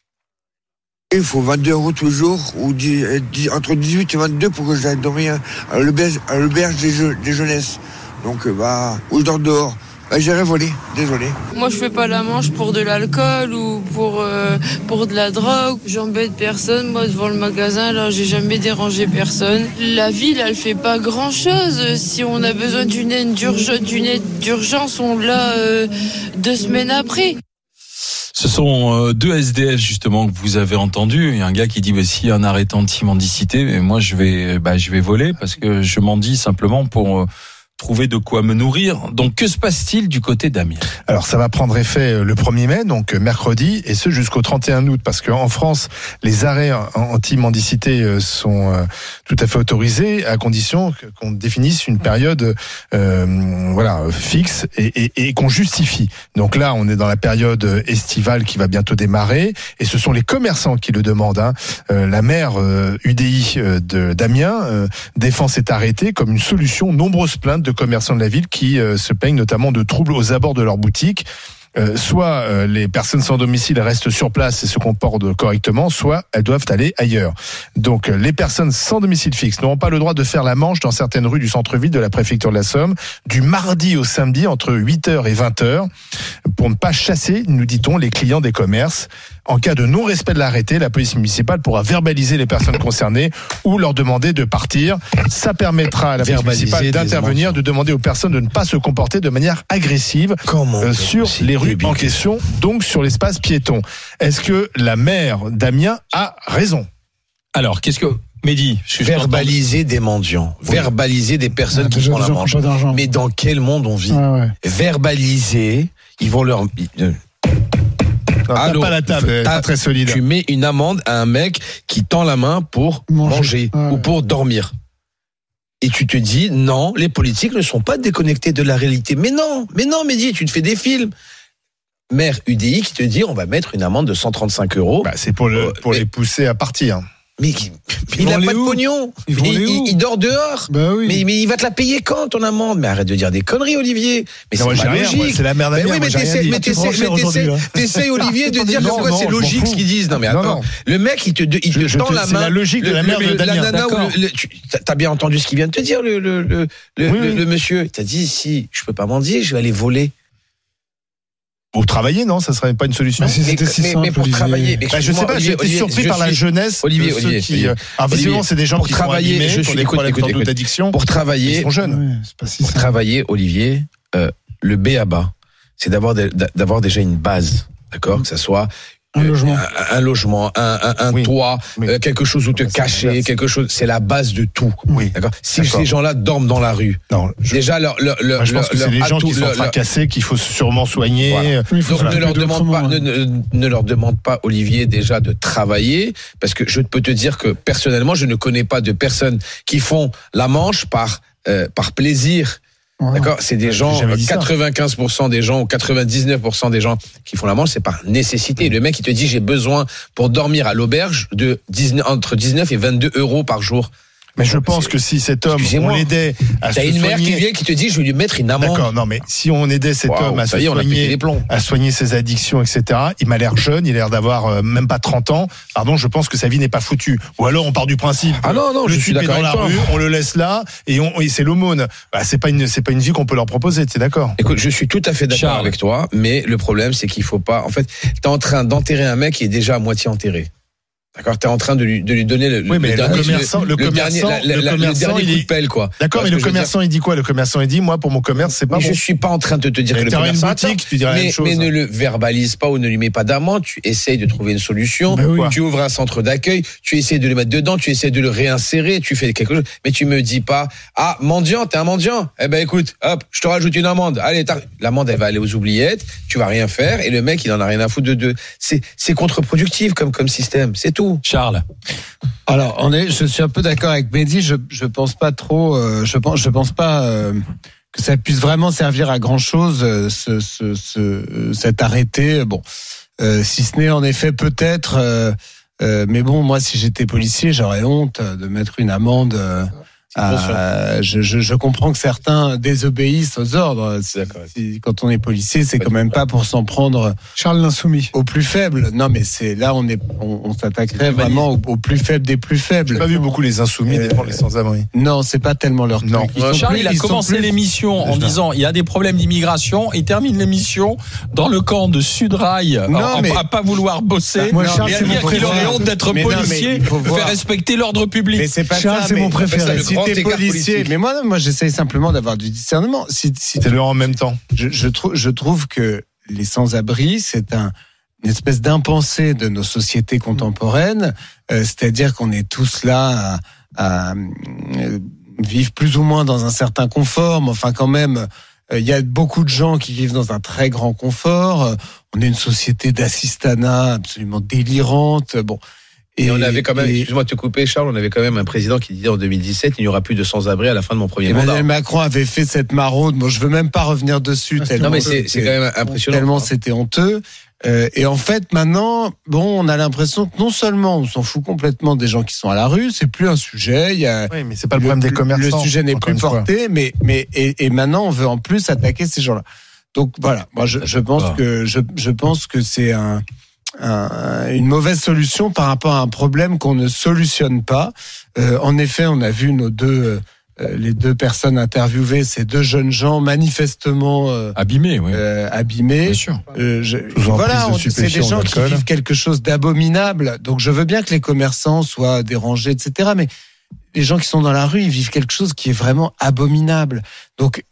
Il faut vingt-deux euros tous les jours, ou dix, dix, entre dix-huit et vingt-deux pour que j'aille dormir à l'auberge, à l'auberge des, je, des jeunesses. Donc, bah, ou je dors dehors. Bah, j'irai voler, désolé. Moi, je fais pas la manche pour de l'alcool ou pour, euh, pour de la drogue. J'embête personne. Moi, devant le magasin, là, j'ai jamais dérangé personne. La ville, elle fait pas grand chose. Si on a besoin d'une aide d'urgence, d'une aide d'urgence, on l'a euh, deux semaines après. Ce sont deux S D F justement que vous avez entendu. Il y a un gars qui dit bah, s'il y a un arrêté anti-mendicité, mais moi je vais, bah, je vais voler parce que je mendie simplement pour trouver de quoi me nourrir. Donc, que se passe-t-il du côté d'Amiens ? Alors, ça va prendre effet le premier mai, donc mercredi, et ce jusqu'au trente et un août, parce qu'en France, les arrêts anti-mendicité sont tout à fait autorisés, à condition qu'on définisse une période euh, voilà, fixe et, et, et qu'on justifie. Donc là, on est dans la période estivale qui va bientôt démarrer, et ce sont les commerçants qui le demandent. Hein. Euh, la maire euh, U D I de, d'Amiens euh, défend cet arrêté comme une solution. Nombreuses plaintes de commerçants de la ville qui euh, se plaignent notamment de troubles aux abords de leur boutique. Euh, soit euh, les personnes sans domicile restent sur place et se comportent correctement, soit elles doivent aller ailleurs. Donc euh, les personnes sans domicile fixe n'auront pas le droit de faire la manche dans certaines rues du centre-ville de la préfecture de la Somme, du mardi au samedi entre huit heures et vingt heures, pour ne pas chasser, nous dit-on, les clients des commerces. En cas de non-respect de l'arrêté, la police municipale pourra verbaliser les personnes concernées ou leur demander de partir. Ça permettra à la police municipale d'intervenir, de demander aux personnes de ne pas se comporter de manière agressive euh, sur les rues en question, donc sur l'espace piéton. Est-ce que la maire d'Amiens a raison ? Alors, qu'est-ce que... Mehdi, je verbaliser des mendiants, oui. verbaliser des personnes ah, qui font la manche. Mais dans quel monde on vit ? ah, ouais. Verbaliser, ils vont leur... Non, Allô, pas la table, pas très solide. Tu mets une amende à un mec qui tend la main pour manger, manger ouais. ou pour dormir. Et tu te dis, non, les politiques ne sont pas déconnectés de la réalité. Mais non, mais non, Mehdi, tu te fais des films. Maire U D I qui te dit, on va mettre une amende de cent trente-cinq euros. Bah, c'est pour, le, pour mais, les pousser à partir. Mais, mais il n'a pas de pognon. Il, il, il dort dehors. Bah oui. mais, mais il va te la payer quand, ton amende ? Mais arrête de dire des conneries, Olivier. Mais non, c'est pas rien, logique. Moi, c'est la merde d'Amiens. Oui, mais t'essayes, mais t'essayes, mais t'essayes, Olivier, de dire pourquoi c'est logique ce qu'ils disent. Non, mais attends. Non, non. Le mec, il te, il te je, tend te, la main. C'est la logique de la merde d'Amiens. T'as bien entendu ce qu'il vient de te dire, le, le, le, le, oui, le, le monsieur. Il t'a dit, si je peux pas mendier, je vais aller voler. Ou travailler, non, ça serait pas une solution. Mais, mais, si mais, mais pour Olivier. travailler, mais bah, je sais pas, j'ai été surpris je par suis... la jeunesse. Olivier, de ceux Olivier, qui, Olivier, alors, visiblement, c'est des gens pour qui travailler, sont animés, je suis des écoute, écoute, écoute, d'addiction. Pour travailler, ils sont jeunes. Ouais, c'est pas si pour travailler, Olivier, euh, le B à bas, c'est d'avoir d'avoir déjà une base, d'accord, que ça soit Un logement, un, un logement, un, un, un oui. toit, oui. Euh, quelque chose où te c'est cacher, quelque chose. C'est la base de tout. Oui. D'accord. Si d'accord. ces gens-là dorment dans la rue, non, je, déjà leur, leur, leur, moi, je pense leur, que c'est des gens atout, qui sont leur, fracassés, qu'il faut sûrement soigner. Voilà. Oui, donc ne leur demande pas, ne, ne, ne leur demande pas, Olivier, déjà de travailler, parce que je peux te dire que personnellement, je ne connais pas de personnes qui font la manche par euh, par plaisir. Ouais. D'accord, c'est des gens, quatre-vingt-quinze pour cent des gens ou quatre-vingt-dix-neuf pour cent des gens qui font la manche, c'est par nécessité. Le mec, il te dit, j'ai besoin pour dormir à l'auberge de dix-neuf, entre dix-neuf et vingt-deux euros par jour. Mais je pense que si cet homme, on l'aidait à T'as se une soigner... mère qui vient qui te dit, je vais lui mettre une amende. D'accord, non, mais si on aidait cet wow, homme à se y est, soigner, à soigner ses addictions, et cetera, il m'a l'air jeune, il a l'air d'avoir euh, même pas trente ans. Pardon, je pense que sa vie n'est pas foutue. Ou alors on part du principe. Ah non, non, le je suis d'accord dans la avec rue, toi. on le laisse là et, on, et c'est l'aumône. Bah, c'est pas une, c'est pas une vie qu'on peut leur proposer. T'es d'accord ? Écoute, je suis tout à fait d'accord Charles. avec toi, mais le problème, c'est qu'il faut pas. En fait, t'es en train d'enterrer un mec qui est déjà à moitié enterré. D'accord, t'es en train de lui, de lui donner le, oui, mais le, le dernier, commerçant, le, le commerçant, dernier, la, la, le commerçant, le dernier il coup de pelle, quoi. D'accord, mais le commerçant, il dit quoi? Le commerçant, il dit, moi, pour mon commerce, c'est pas mais bon. Je suis pas en train de te dire mais que le commerçant, une boutique, tu dirais mais, la même chose. Mais ne le verbalise pas ou ne lui mets pas d'amende, tu essayes de trouver une solution, ben oui. Tu ouvres un centre d'accueil, tu essayes de le mettre dedans, tu essayes de le réinsérer, tu fais quelque chose, mais tu me dis pas, ah, mendiant, t'es un mendiant. Eh ben, écoute, hop, je te rajoute une amende. Allez, l'amende, elle va aller aux oubliettes, tu vas rien faire, et le mec, il en a rien à foutre de deux. C'est, c'est contre-productif comme, comme système, c'est tout. Charles. Alors, on est, je suis un peu d'accord avec Mehdi. Je, je pense pas trop. Euh, je pense, je pense pas euh, que ça puisse vraiment servir à grand chose. Euh, ce, ce, ce, cet arrêté. Bon, euh, si ce n'est en effet peut-être. Euh, euh, mais bon, moi, si j'étais policier, j'aurais honte de mettre une amende. Euh, à, je, je, je comprends que certains désobéissent aux ordres. Si, quand on est policier, c'est quand même pas pour s'en prendre. Charles l'insoumis. Au plus faible. Non, mais c'est là, on est, on, on s'attaquerait vraiment au, au plus faible des plus faibles. J'ai pas vu beaucoup les insoumis euh, défendre les sans-abri. Non, c'est pas tellement leur truc. Non. Ils Charles, plus, il a commencé plus... l'émission en disant, il y a des problèmes d'immigration. Il termine l'émission dans le camp de Sudrail, non, à, mais... à pas vouloir bosser. Moi, Charles, et à dire qu'il aurait honte d'être mais policier, non, faire respecter l'ordre public. Mais c'est pas Charles, ça, c'est mais mon préféré. T'es policier, mais moi, moi, j'essaye simplement d'avoir du discernement. Si, si c'est le en même temps. Je, je trouve, je trouve que les sans-abri, c'est un, une espèce d'impensé de nos sociétés contemporaines. Euh, c'est-à-dire qu'on est tous là à, à, vivent plus ou moins dans un certain confort, mais enfin quand même, il euh, y a beaucoup de gens qui vivent dans un très grand confort. Euh, on est une société d'assistanat absolument délirante. Bon. Et, et on avait quand même, et, excuse-moi de te couper, Charles, on avait quand même un président qui disait en deux mille dix-sept, il n'y aura plus de sans-abri à la fin de mon premier Emmanuel mandat. Emmanuel Macron avait fait cette maraude. Moi, je veux même pas revenir dessus. Tellement, non, mais c'est, c'est quand même impressionnant. Tellement c'était honteux. Euh, et en fait, maintenant, bon, on a l'impression que non seulement on s'en fout complètement des gens qui sont à la rue, c'est plus un sujet. Il y a, oui, mais c'est pas le, le problème des commerçants. Le sujet n'est plus porté, mais mais et, et maintenant on veut en plus attaquer ces gens-là. Donc voilà, moi je, je pense que je je pense que c'est un Un, une mauvaise solution par rapport à un problème qu'on ne solutionne pas. Euh, en effet, on a vu nos deux, euh, les deux personnes interviewées, ces deux jeunes gens manifestement euh, abîmés, oui. euh, abîmés. Bien sûr. Euh, je, voilà, on, c'est des gens qui vivent quelque chose d'abominable. Donc, je veux bien que les commerçants soient dérangés, et cetera. Mais les gens qui sont dans la rue, ils vivent quelque chose qui est vraiment abominable. Donc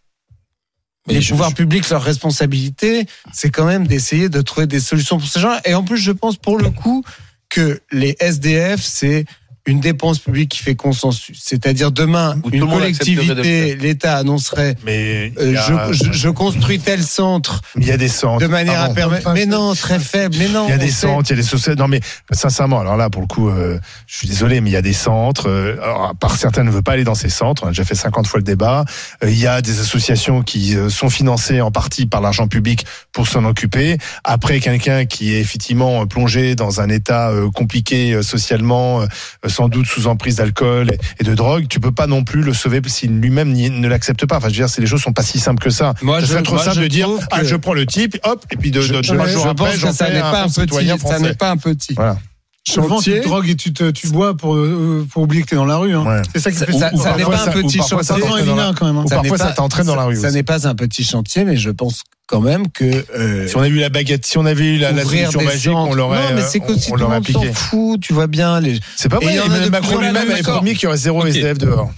Mais les je, pouvoirs je... publics, leur responsabilité, c'est quand même d'essayer de trouver des solutions pour ces gens-là. Et en plus, je pense pour le coup que les S D F, c'est une dépense publique qui fait consensus. C'est-à-dire demain, Où une collectivité, l'État annoncerait mais euh, a... je, je, je construis tel centre. Il y a des centres. De manière à permettre. Mais non, très faible. Mais non. Il y a des centres, il y a des sociétés. Non, mais sincèrement, alors là, pour le coup, euh, je suis désolé, mais il y a des centres. Euh, alors, par certains ne veulent pas aller dans ces centres. On a déjà fait cinquante fois le débat. Euh, il y a des associations qui euh, sont financées en partie par l'argent public pour s'en occuper. Après, quelqu'un qui est effectivement plongé dans un état euh, compliqué euh, socialement, euh, sans doute sous emprise d'alcool et de drogue, tu peux pas non plus le sauver si lui-même ne l'accepte pas. Enfin, je veux dire, c'est les choses sont pas si simples que ça. Moi, ça je, serait trop moi, simple je de dire, que... ah, je prends le type, hop, et puis de, je, de, je, deux je jours je après, pense j'en que ça fais n'est un pas un petit, ça n'est pas un petit. Voilà. Souvent, tu drogues et tu, te, tu bois pour, pour oublier que t'es dans la rue. Hein. Ouais. C'est ça qui ça, fait ça. Ou, ça ou n'est pas un petit chantier. Ça la... quand même. Hein. Ou parfois, ça t'entraîne dans la rue. Ça n'est pas un petit chantier, mais je pense quand même que euh, si on avait eu la baguette, si on avait eu la, la solution magique, on l'aurait. Non, mais c'est qu'aussi on, tout on le monde s'en fout. Tu vois bien les. C'est pas vrai. Emmanuel Macron lui-même avait promis qu'il y aurait zéro S D F dehors.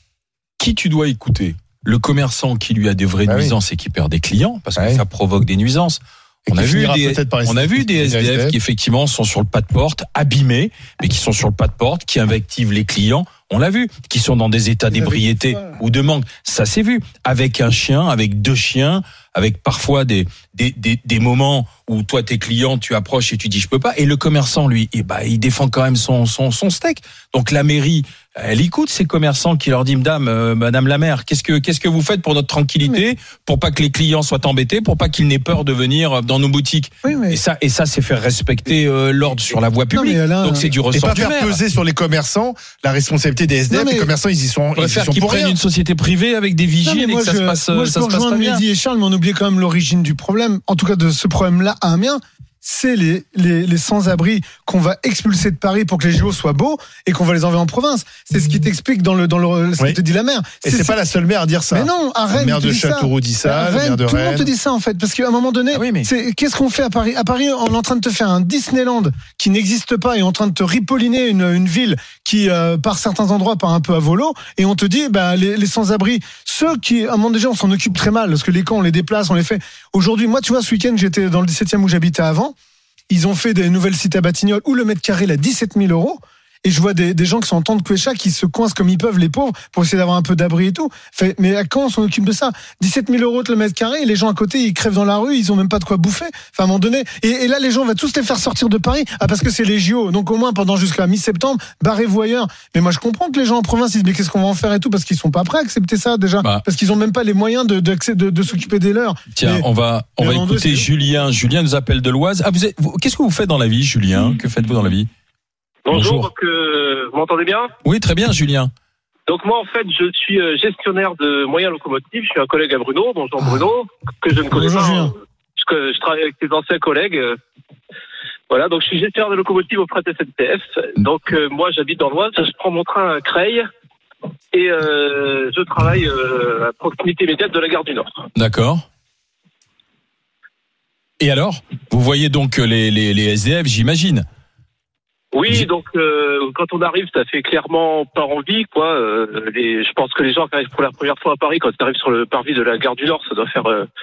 Qui tu dois écouter? Le commerçant qui lui a des vraies nuisances et qui perd des clients parce que ça provoque des nuisances. On a, vu des, on a vu des S D F qui effectivement sont sur le pas de porte, abîmés, mais qui sont sur le pas de porte, qui invectivent les clients. On l'a vu, qui sont dans des états d'ébriété ou de manque. Ça s'est vu. Avec un chien, avec deux chiens, avec parfois des, des, des, des moments où toi, tes clients, tu approches et tu dis je peux pas. Et le commerçant, lui, eh ben, il défend quand même son, son, son steak. Donc la mairie, elle écoute ces commerçants qui leur disent madame, euh, madame la maire, qu'est-ce que, qu'est-ce que vous faites pour notre tranquillité, pour pas que les clients soient embêtés, pour pas qu'ils n'aient peur de venir dans nos boutiques. Oui, mais... Et ça, et ça, c'est faire respecter euh, l'ordre sur la voie publique. Non, Alain, donc c'est du ressort et pas du faire maire. peser sur les commerçants la responsabilité des S D F. Non, mais... Les commerçants, ils y sont. On préfère qu'ils prennent une société privée avec des vigiles et que ça je, se passe. Moi, ça je se passe pas bien. Mehdi et Charles, mais on oublie quand même l'origine du problème. En tout cas, de ce problème-là à Amiens. C'est les, les, les sans-abri qu'on va expulser de Paris pour que les J O soient beaux et qu'on va les envoyer en province. C'est ce qui t'explique dans le, dans le, ce oui. que te dit la maire. Et c'est, c'est pas la seule maire à dire ça. Mais non, à Rennes. La maire de Châteauroux dit ça, la maire de Rennes. Tout le monde te dit ça, en fait. Parce qu'à un moment donné, ah oui, mais... c'est, qu'est-ce qu'on fait à Paris? À Paris, on est en train de te faire un Disneyland qui n'existe pas et en train de te ripolliner une, une ville qui, euh, par certains endroits, part un peu à volo. Et on te dit, bah, les, les sans-abri, ceux qui, à un moment déjà, on s'en occupe très mal parce que les camps, on les déplace, on les fait. Aujourd'hui, moi, tu vois, ce week-end, j'étais dans le dix-septième où j'habitais avant. Ils ont fait des nouvelles cités à Batignolles où le mètre carré est à dix-sept mille euros. Et je vois des, des gens qui sont en temps de Quécha qui se coincent comme ils peuvent, les pauvres, pour essayer d'avoir un peu d'abri et tout. Fait, mais à quand on s'en occupe de ça? dix-sept mille euros le mètre carré, et les gens à côté, ils crèvent dans la rue, ils ont même pas de quoi bouffer. Enfin, à un moment donné. Et, et là, les gens, on va tous les faire sortir de Paris. Ah, parce que c'est les J O. Donc, au moins, pendant jusqu'à mi-septembre, barrez-vous ailleurs. Mais moi, je comprends que les gens en province, ils disent, mais qu'est-ce qu'on va en faire et tout, parce qu'ils sont pas prêts à accepter ça, déjà. Bah. Parce qu'ils ont même pas les moyens de, de, de, de s'occuper des leurs. Tiens, mais, on va, on va écouter deux, Julien. Julien nous appelle de l'Oise. Ah, vous êtes, vous, qu'est-ce que vous faites dans la vie, Julien? mmh. Que faites-vous dans la vie? Bonjour, Bonjour. Donc, euh, vous m'entendez bien? Oui, très bien, Julien. Donc moi, en fait, je suis gestionnaire de moyens locomotifs. Je suis un collègue à Bruno, bonjour ah. Bruno, que je ne connais Bonjour, pas. Je, je travaille avec tes anciens collègues. Voilà, donc je suis gestionnaire de locomotives auprès de S N C F. Donc euh, moi, j'habite dans l'Oise, je prends mon train à Creil et euh, je travaille euh, à proximité immédiate de la gare du Nord. D'accord. Et alors, vous voyez donc les, les, les S D F, j'imagine? Oui, donc euh, quand on arrive, ça fait clairement pas envie, quoi. Euh, les, je pense que les gens qui arrivent pour la première fois à Paris, quand ils arrivent sur le parvis de la gare du Nord, ça doit faire euh,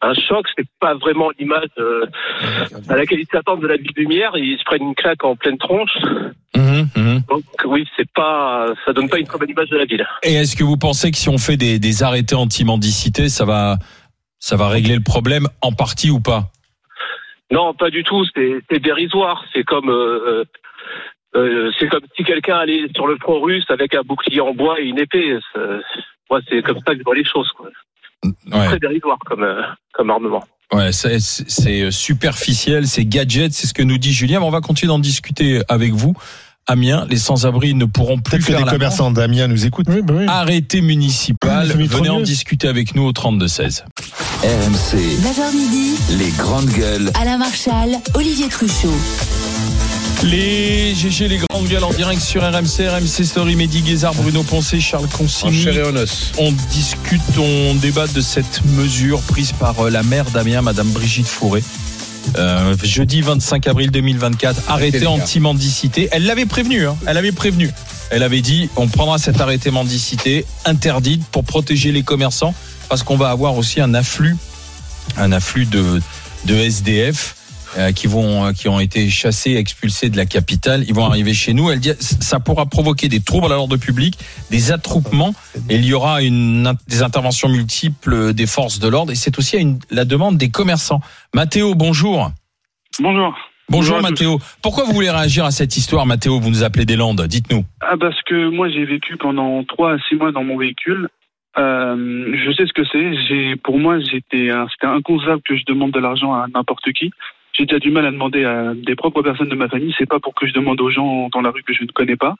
un choc. C'est pas vraiment l'image euh, à laquelle ils s'attendent de la ville lumière. Ils se prennent une claque en pleine tronche. Mmh, mmh. Donc oui, c'est pas, ça donne pas une très bonne image de la ville. Et est-ce que vous pensez que si on fait des, des arrêtés anti-mendicité, ça va, ça va régler le problème en partie ou pas? Non, pas du tout. C'est, c'est dérisoire. C'est comme, euh, euh, c'est comme si quelqu'un allait sur le front russe avec un bouclier en bois et une épée. C'est, moi, c'est comme ça que je vois les choses, quoi. Ouais. Très dérisoire comme, euh, comme armement. Ouais, c'est, c'est superficiel, c'est gadget, c'est ce que nous dit Julien. Mais on va continuer d'en discuter avec vous. Amiens, les sans-abri ne pourront plus Peut-être faire que des la commerçants d'Amiens nous écoutent. Oui, bah oui. arrêté municipal. Oui, Venez en discuter avec nous au trente-deux seize. R M C, neuf heures midi, les grandes gueules. Alain Marchal, Olivier Truchot. Les G G, les grandes gueules en direct sur R M C, R M C Story, Mehdi Guézard, Bruno Poncet, Charles Consigny. On discute, on débat de cette mesure prise par la maire d'Amiens, Madame Brigitte Fourré. Euh, jeudi vingt-cinq avril deux mille vingt-quatre, arrêté anti-mendicité. Elle l'avait prévenu, hein, elle avait prévenu. Elle avait dit, on prendra cet arrêté mendicité interdit pour protéger les commerçants, parce qu'on va avoir aussi un afflux, un afflux de, de S D F. Euh, qui vont, qui ont été chassés, expulsés de la capitale, ils vont arriver chez nous. Elle dit, ça pourra provoquer des troubles à l'ordre public, des attroupements, et il y aura une, des interventions multiples des forces de l'ordre, et c'est aussi une, la demande des commerçants. Mathéo, bonjour. Bonjour. Bonjour, bonjour Mathéo. Pourquoi vous voulez réagir à cette histoire, Mathéo? Vous nous appelez des Landes, dites-nous. Ah, parce que moi j'ai vécu pendant trois à six mois dans mon véhicule. Euh, je sais ce que c'est. J'ai, pour moi, j'étais, c'était inconcevable que je demande de l'argent à n'importe qui. J'ai déjà du mal à demander à des propres personnes de ma famille. C'est pas pour que je demande aux gens dans la rue que je ne connais pas.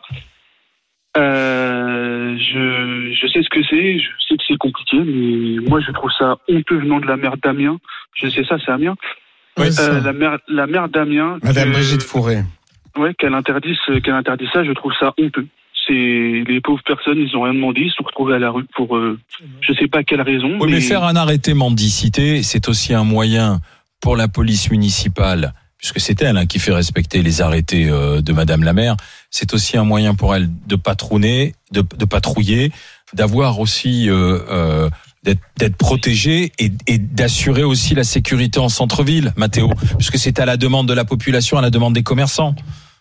Euh, je, je sais ce que c'est. Je sais que c'est compliqué, mais moi je trouve ça honteux venant de la maire d'Amiens. Je sais ça, c'est Amiens. Oui, euh, la maire, la maire d'Amiens. Madame que, Brigitte Fourré. Ouais, qu'elle interdise, qu'elle interdise ça, je trouve ça honteux. C'est les pauvres personnes, ils ont rien demandé, ils se sont retrouvés à la rue pour, euh, je sais pas quelle raison. Oui, mais... mais faire un arrêté mendicité, c'est aussi un moyen pour la police municipale, puisque c'est elle hein, qui fait respecter les arrêtés euh, de Madame la maire, c'est aussi un moyen pour elle de patronner, de, de patrouiller, d'avoir aussi euh, euh, d'être, d'être protégée et, et d'assurer aussi la sécurité en centre-ville, Mathéo, puisque c'est à la demande de la population, à la demande des commerçants.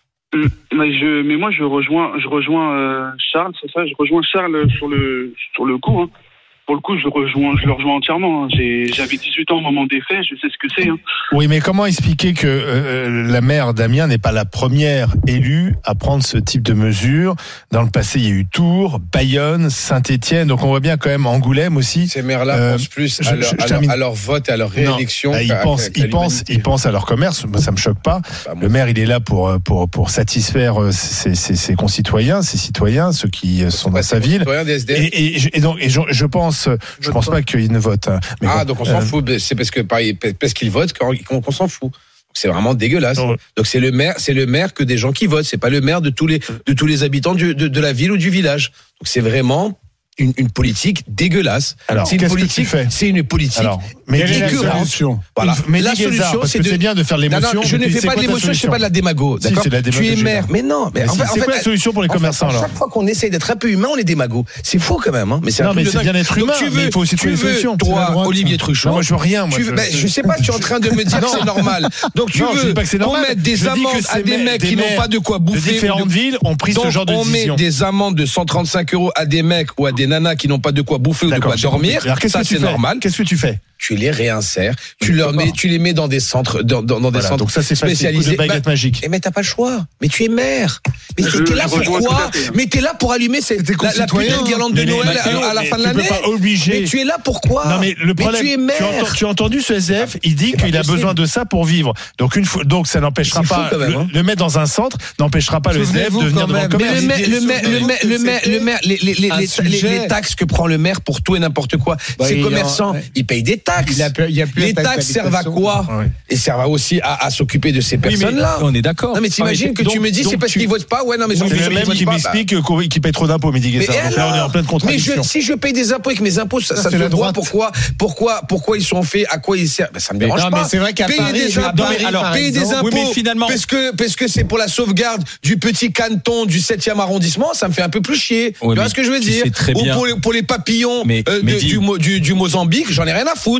Mais je, mais moi je rejoins, je rejoins euh, Charles, c'est ça, je rejoins Charles sur le sur le coup. Hein. Pour le coup, je le rejoins, je le rejoins entièrement. Hein. J'ai, j'avais dix-huit ans au moment des faits, je sais ce que c'est. Hein. Oui, mais comment expliquer que euh, la maire d'Amiens n'est pas la première élue à prendre ce type de mesures? Dans le passé, il y a eu Tours, Bayonne, Saint-Étienne, donc on voit bien quand même Angoulême aussi. Ces maires-là euh, pensent plus à, je, leur, je à, leur, à leur vote, à leur réélection. Non, là, ils pensent, ils pensent, ils pensent à leur commerce. Moi, ça me choque pas. Bah, le maire, il est là pour pour pour satisfaire ses, ses, ses concitoyens, ses citoyens, ceux qui sont dans sa ville. Et, et, et donc, et je, je pense. Je pense pas qu'ils ne votent. Mais ah, bon, donc on s'en euh... fout. C'est parce que parce qu'ils votent qu'on, qu'on s'en fout. C'est vraiment dégueulasse. Non. Donc c'est le maire, c'est le maire que des gens qui votent. C'est pas le maire de tous les de tous les habitants du, de, de la ville ou du village. Donc c'est vraiment une, une politique dégueulasse. Alors, c'est une qu'est-ce politique. Que tu fais c'est une politique. Alors, mais quelle est la solution? Voilà. Mais la solution, c'est de... c'est bien de faire de l'émotion. Non, non, je ne fais pas de l'émotion. Je fais pas de la démago. D'accord. Si, c'est la tu es maire. Mais non. Mais, mais en fait, c'est quoi la solution pour les commerçants alors? Chaque fois qu'on essaye d'être un peu humain, on est démago. C'est fou quand même. Hein. Mais c'est non, mais c'est bien d'être humain. Mais il faut aussi trouver des solutions. Toi, Olivier Truchot. Moi, je veux rien. Moi, je sais pas. Tu es en train de me dire que c'est normal. Donc tu veux qu'on mette des amendes à des mecs qui n'ont pas de quoi bouffer. Différentes villes ont pris ce genre de décision. On met des amendes de cent trente-cinq euros à des mecs ou à des nanas qui n'ont pas de quoi bouffer ou de quoi dormir. Ça, c'est normal. Qu'est-ce que tu fais? Tu les réinsères, tu leur mets, tu les mets dans des centres, dans, dans, dans des voilà, centres donc ça, c'est spécialisés. De baguette bah, magique. Mais t'as pas le choix. Mais tu es maire. Mais je, t'es là pour quoi? Mais t'es là pour allumer cette, la, la putain de guirlande de Noël à, à la fin de l'année. Pas obligé. Mais tu es là pour quoi? Non mais le problème. Mais tu es maire. Tu, entends, tu as entendu ce S D F? Il dit qu'il a besoin de ça pour vivre. Donc une fois, donc ça n'empêchera pas le mettre dans un centre, n'empêchera pas le S D F de venir devant le commerce. Le maire, le maire, le maire, le maire, les les les les taxes que prend le maire pour tout et n'importe quoi. Ces commerçants, ils payent des taxes. Les taxes servent à quoi? Ouais. Et servent aussi à, à s'occuper de ces personnes-là. Oui, on est d'accord. Non, mais t'imagines ah, que donc, tu me dis c'est parce tu... qu'ils votent pas? Ouais, non, mais c'est le même qui m'explique bah... qu'ils payent trop d'impôts, Mehdi Guézard. Donc là, on est en pleine contradiction. Mais je, si je paye des impôts et que mes impôts, ça, ça, ça se voit, pourquoi, pourquoi, pourquoi ils sont faits, à quoi ils servent? Ben, ça me dérange non, pas. Mais c'est vrai qu'à payer Paris, des impôts, Paris, alors payer des impôts, oui, finalement... parce que parce que c'est pour la sauvegarde du petit canton du septième arrondissement, ça me fait un peu plus chier. Tu vois ce que je veux dire? Ou pour les papillons du Mozambique, j'en ai rien à foutre.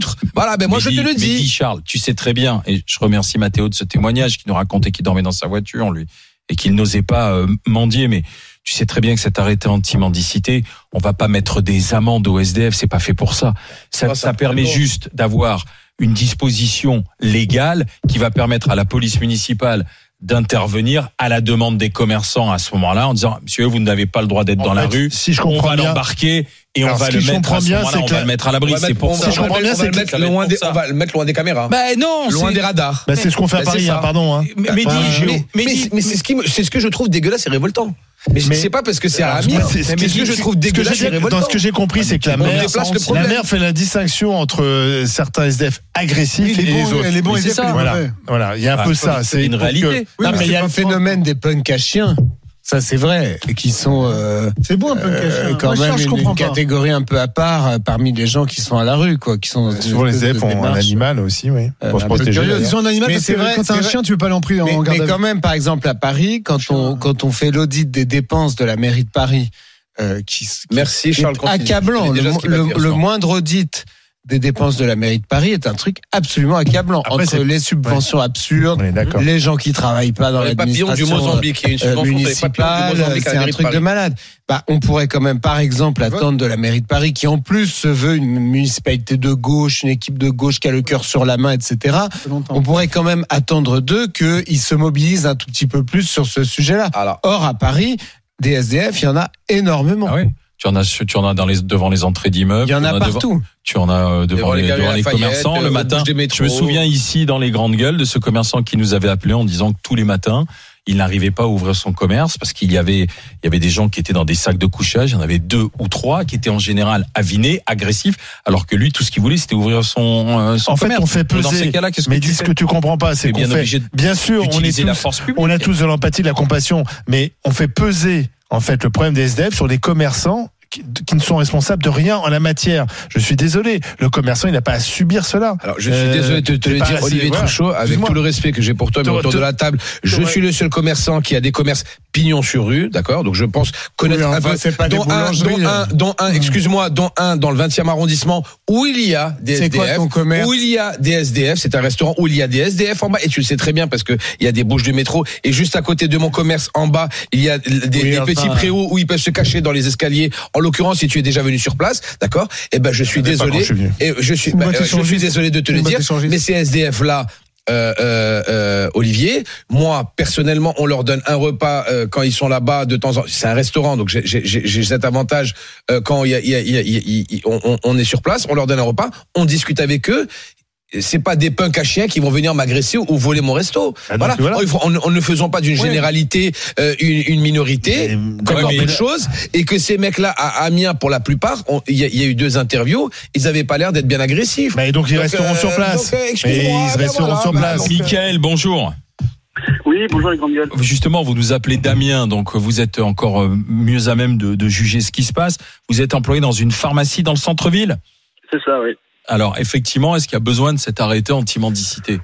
foutre. Voilà, ben moi mais je dis, te le dis. Mais dis Charles, tu sais très bien, et je remercie Mathéo de ce témoignage qui nous racontait qu'il dormait dans sa voiture, lui, et qu'il n'osait pas euh, mendier, mais tu sais très bien que cet arrêté anti-mendicité, on va pas mettre des amendes au S D F, c'est pas fait pour ça. Ça, ça, ça permet juste d'avoir une disposition légale qui va permettre à la police municipale d'intervenir à la demande des commerçants à ce moment-là en disant monsieur vous n'avez pas le droit d'être en dans fait, la rue, si je on comprends va bien, l'embarquer et alors, on va le mettre à ce bien, moment-là, on va le mettre à l'abri, c'est pour ça. Si je comprends bien, c'est que loin des, on va le mettre loin des caméras. Ben non, loin des radars. Ben c'est ce qu'on fait à Paris, hein, pardon. Hein. Mais, mais, mais, mais, mais c'est ce qui, c'est ce que je trouve dégueulasse et révoltant. Mais, mais c'est pas parce que c'est à Amiens. C'est ce que, que je trouve dégueulasse et révoltant. Dans ce que j'ai compris, c'est que la maire, la maire fait la distinction entre certains S D F agressifs et les autres. Les bons S D F, voilà, voilà, il y a un peu ça. C'est une réalité. Non, mais il y a le phénomène des punks à chiens. Ça c'est vrai, qui sont euh, c'est bon un peu euh, quand Moi, même une, une catégorie un peu à part euh, parmi les gens qui sont à la rue, quoi, qui sont souvent les S D F ont un animal aussi, oui, pour euh, se protéger. Ils ont un animal, mais c'est vrai. Quand t'as un chien, tu veux pas l'en en garde. Mais quand même, par exemple à Paris, quand on quand on fait l'audit des dépenses de la mairie de Paris, euh, qui, qui merci Charles, accablant, le, le, le moindre audit des dépenses de la mairie de Paris est un truc absolument accablant. Après, entre les subventions ouais. absurdes, les gens qui travaillent pas dans les l'administration papillons du Mozambique, il y a une subvention municipale, c'est un truc de malade. Bah, on pourrait quand même, par exemple, attendre de la mairie de Paris, qui en plus se veut une municipalité de gauche, une équipe de gauche qui a le cœur sur la main, et cetera. On pourrait quand même attendre d'eux qu'ils se mobilisent un tout petit peu plus sur ce sujet-là. Alors, Or, à Paris, des S D F, il y en a énormément. Ah oui. Tu en as, tu en as dans les, devant les entrées d'immeubles. Il y en a devant, partout. Tu en as devant, devant les, les, devant les commerçants le matin. Je me souviens ici dans les grandes gueules de ce commerçant qui nous avait appelé en disant que tous les matins, il n'arrivait pas à ouvrir son commerce parce qu'il y avait, il y avait des gens qui étaient dans des sacs de couchage. Il y en avait deux ou trois qui étaient en général avinés, agressifs, alors que lui, tout ce qu'il voulait, c'était ouvrir son, son en commerce. En fait, on fait peser. Dans ces cas-là, qu'est-ce mais que dis ce que tu comprends pas, c'est qu'on fait, bien sûr, on est tous, on a tous de l'empathie, de la compassion, mais on fait peser, en fait, le problème des S D F sur les commerçants qui, qui ne sont responsables de rien en la matière. Je suis désolé, le commerçant, il n'a pas à subir cela. Alors, je suis euh, désolé de te, te le dire, assez, Olivier voilà. Truchot, avec tout le respect que j'ai pour toi, mais autour de la table, je ouais. suis le seul commerçant qui a des commerces pignon sur rue, d'accord? Donc, je pense connaître oui, un peu, c'est pas dont, un, dont un, dont un, excuse-moi, dont un dans le vingtième arrondissement, où il y a des c'est S D F, quoi ton commerce? Où il y a des S D F, c'est un restaurant où il y a des S D F en bas, et tu le sais très bien parce que il y a des bouches de métro, et juste à côté de mon commerce, en bas, il y a des, oui, des enfin, petits préaux où ils peuvent se cacher dans les escaliers. En l'occurrence, si tu es déjà venu sur place, d'accord? Eh ben, je suis désolé. Je suis et je suis, bah, je suis désolé de te le dire, mais ces S D F là, Euh, euh, euh, Olivier, moi personnellement, on leur donne un repas euh, quand ils sont là-bas de temps en temps. C'est un restaurant, donc j'ai, j'ai, j'ai cet avantage euh, quand il y a, il y a, il y a, il y a, on, on est sur place, on leur donne un repas, on discute avec eux. C'est pas des punks à chiens qui vont venir m'agresser ou voler mon resto. Ah, voilà. voilà. En, en ne faisant pas d'une ouais. généralité euh, une, une minorité, comme ouais, peu de choses, et que ces mecs-là à Amiens, pour la plupart, il y, y a eu deux interviews, ils avaient pas l'air d'être bien agressifs. Bah, et donc ils donc, resteront euh, sur place. Donc, euh, et ils resteront voilà, sur place. Bah, Mickaël, bonjour. Oui, bonjour les grandes gueules. Justement, vous nous appelez d'Amiens, donc vous êtes encore mieux à même de, de juger ce qui se passe. Vous êtes employé dans une pharmacie dans le centre-ville. C'est ça, oui. Alors, effectivement, est-ce qu'il y a besoin de cet arrêté anti-mendicité?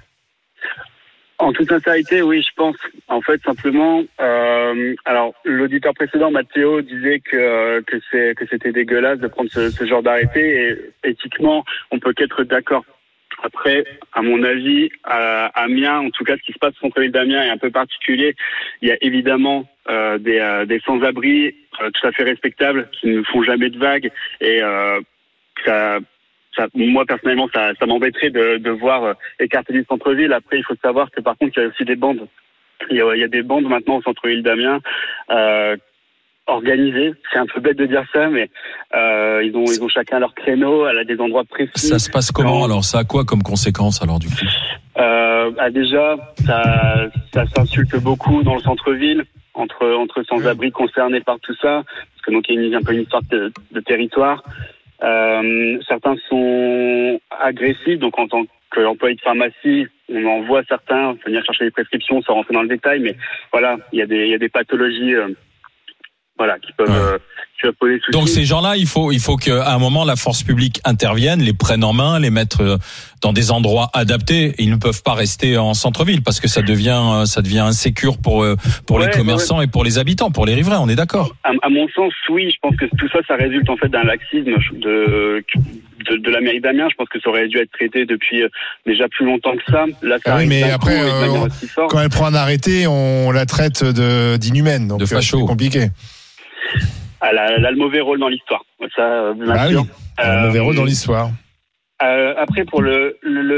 En toute sincérité, oui, je pense. En fait, simplement, euh, alors l'auditeur précédent, Mathéo, disait que que c'est que c'était dégueulasse de prendre ce, ce genre d'arrêté. Et éthiquement, on peut qu'être d'accord. Après, à mon avis, à Amiens, en tout cas, ce qui se passe au centre-ville d'Amiens est un peu particulier. Il y a évidemment euh, des, euh, des sans-abri euh, tout à fait respectables qui ne font jamais de vagues et euh, ça. Ça, moi personnellement, ça, ça m'embêterait de, de voir euh, écarter du centre-ville. Après, il faut savoir que par contre, il y a aussi des bandes. Il y a, il y a des bandes maintenant au centre-ville d'Amiens euh, organisées. C'est un peu bête de dire ça, mais euh, ils ont ils ont chacun leur créneau à des endroits précis. Ça se passe comment alors? Ça a quoi comme conséquence alors du coup? euh, bah déjà, ça, ça s'insulte beaucoup dans le centre-ville entre entre sans-abri concernés par tout ça, parce que donc il y a une, un peu une histoire de, de territoire. Euh, certains sont agressifs, donc en tant qu'employé de pharmacie, on en voit certains venir chercher des prescriptions sans rentrer dans le détail, mais voilà, il y a des, il y a des pathologies, euh, voilà, qui peuvent, ouais. euh, qui peuvent poser soucis. Donc ces gens-là, il faut, il faut qu'à un moment la force publique intervienne, les prenne en main, les mette dans des endroits adaptés. Ils ne peuvent pas rester en centre-ville parce que ça devient, ça devient insécure pour pour ouais, les commerçants ouais. et pour les habitants, pour les riverains. On est d'accord. À, à mon sens, oui. Je pense que tout ça, ça résulte en fait d'un laxisme de de, de la mairie d'Amiens. Je pense que ça aurait dû être traité depuis euh, déjà plus longtemps que ça. Là, ça ah oui, mais d'un après, coup, et de euh, manière on- aussi forte. quand elle prend un arrêté, on la traite de d'inhumaine, donc De euh, facho. c'est compliqué. Elle a, elle a le mauvais rôle dans l'histoire. Ça, euh, bien Ah sûr. oui, un mauvais rôle dans l'histoire. Euh, après, pour le,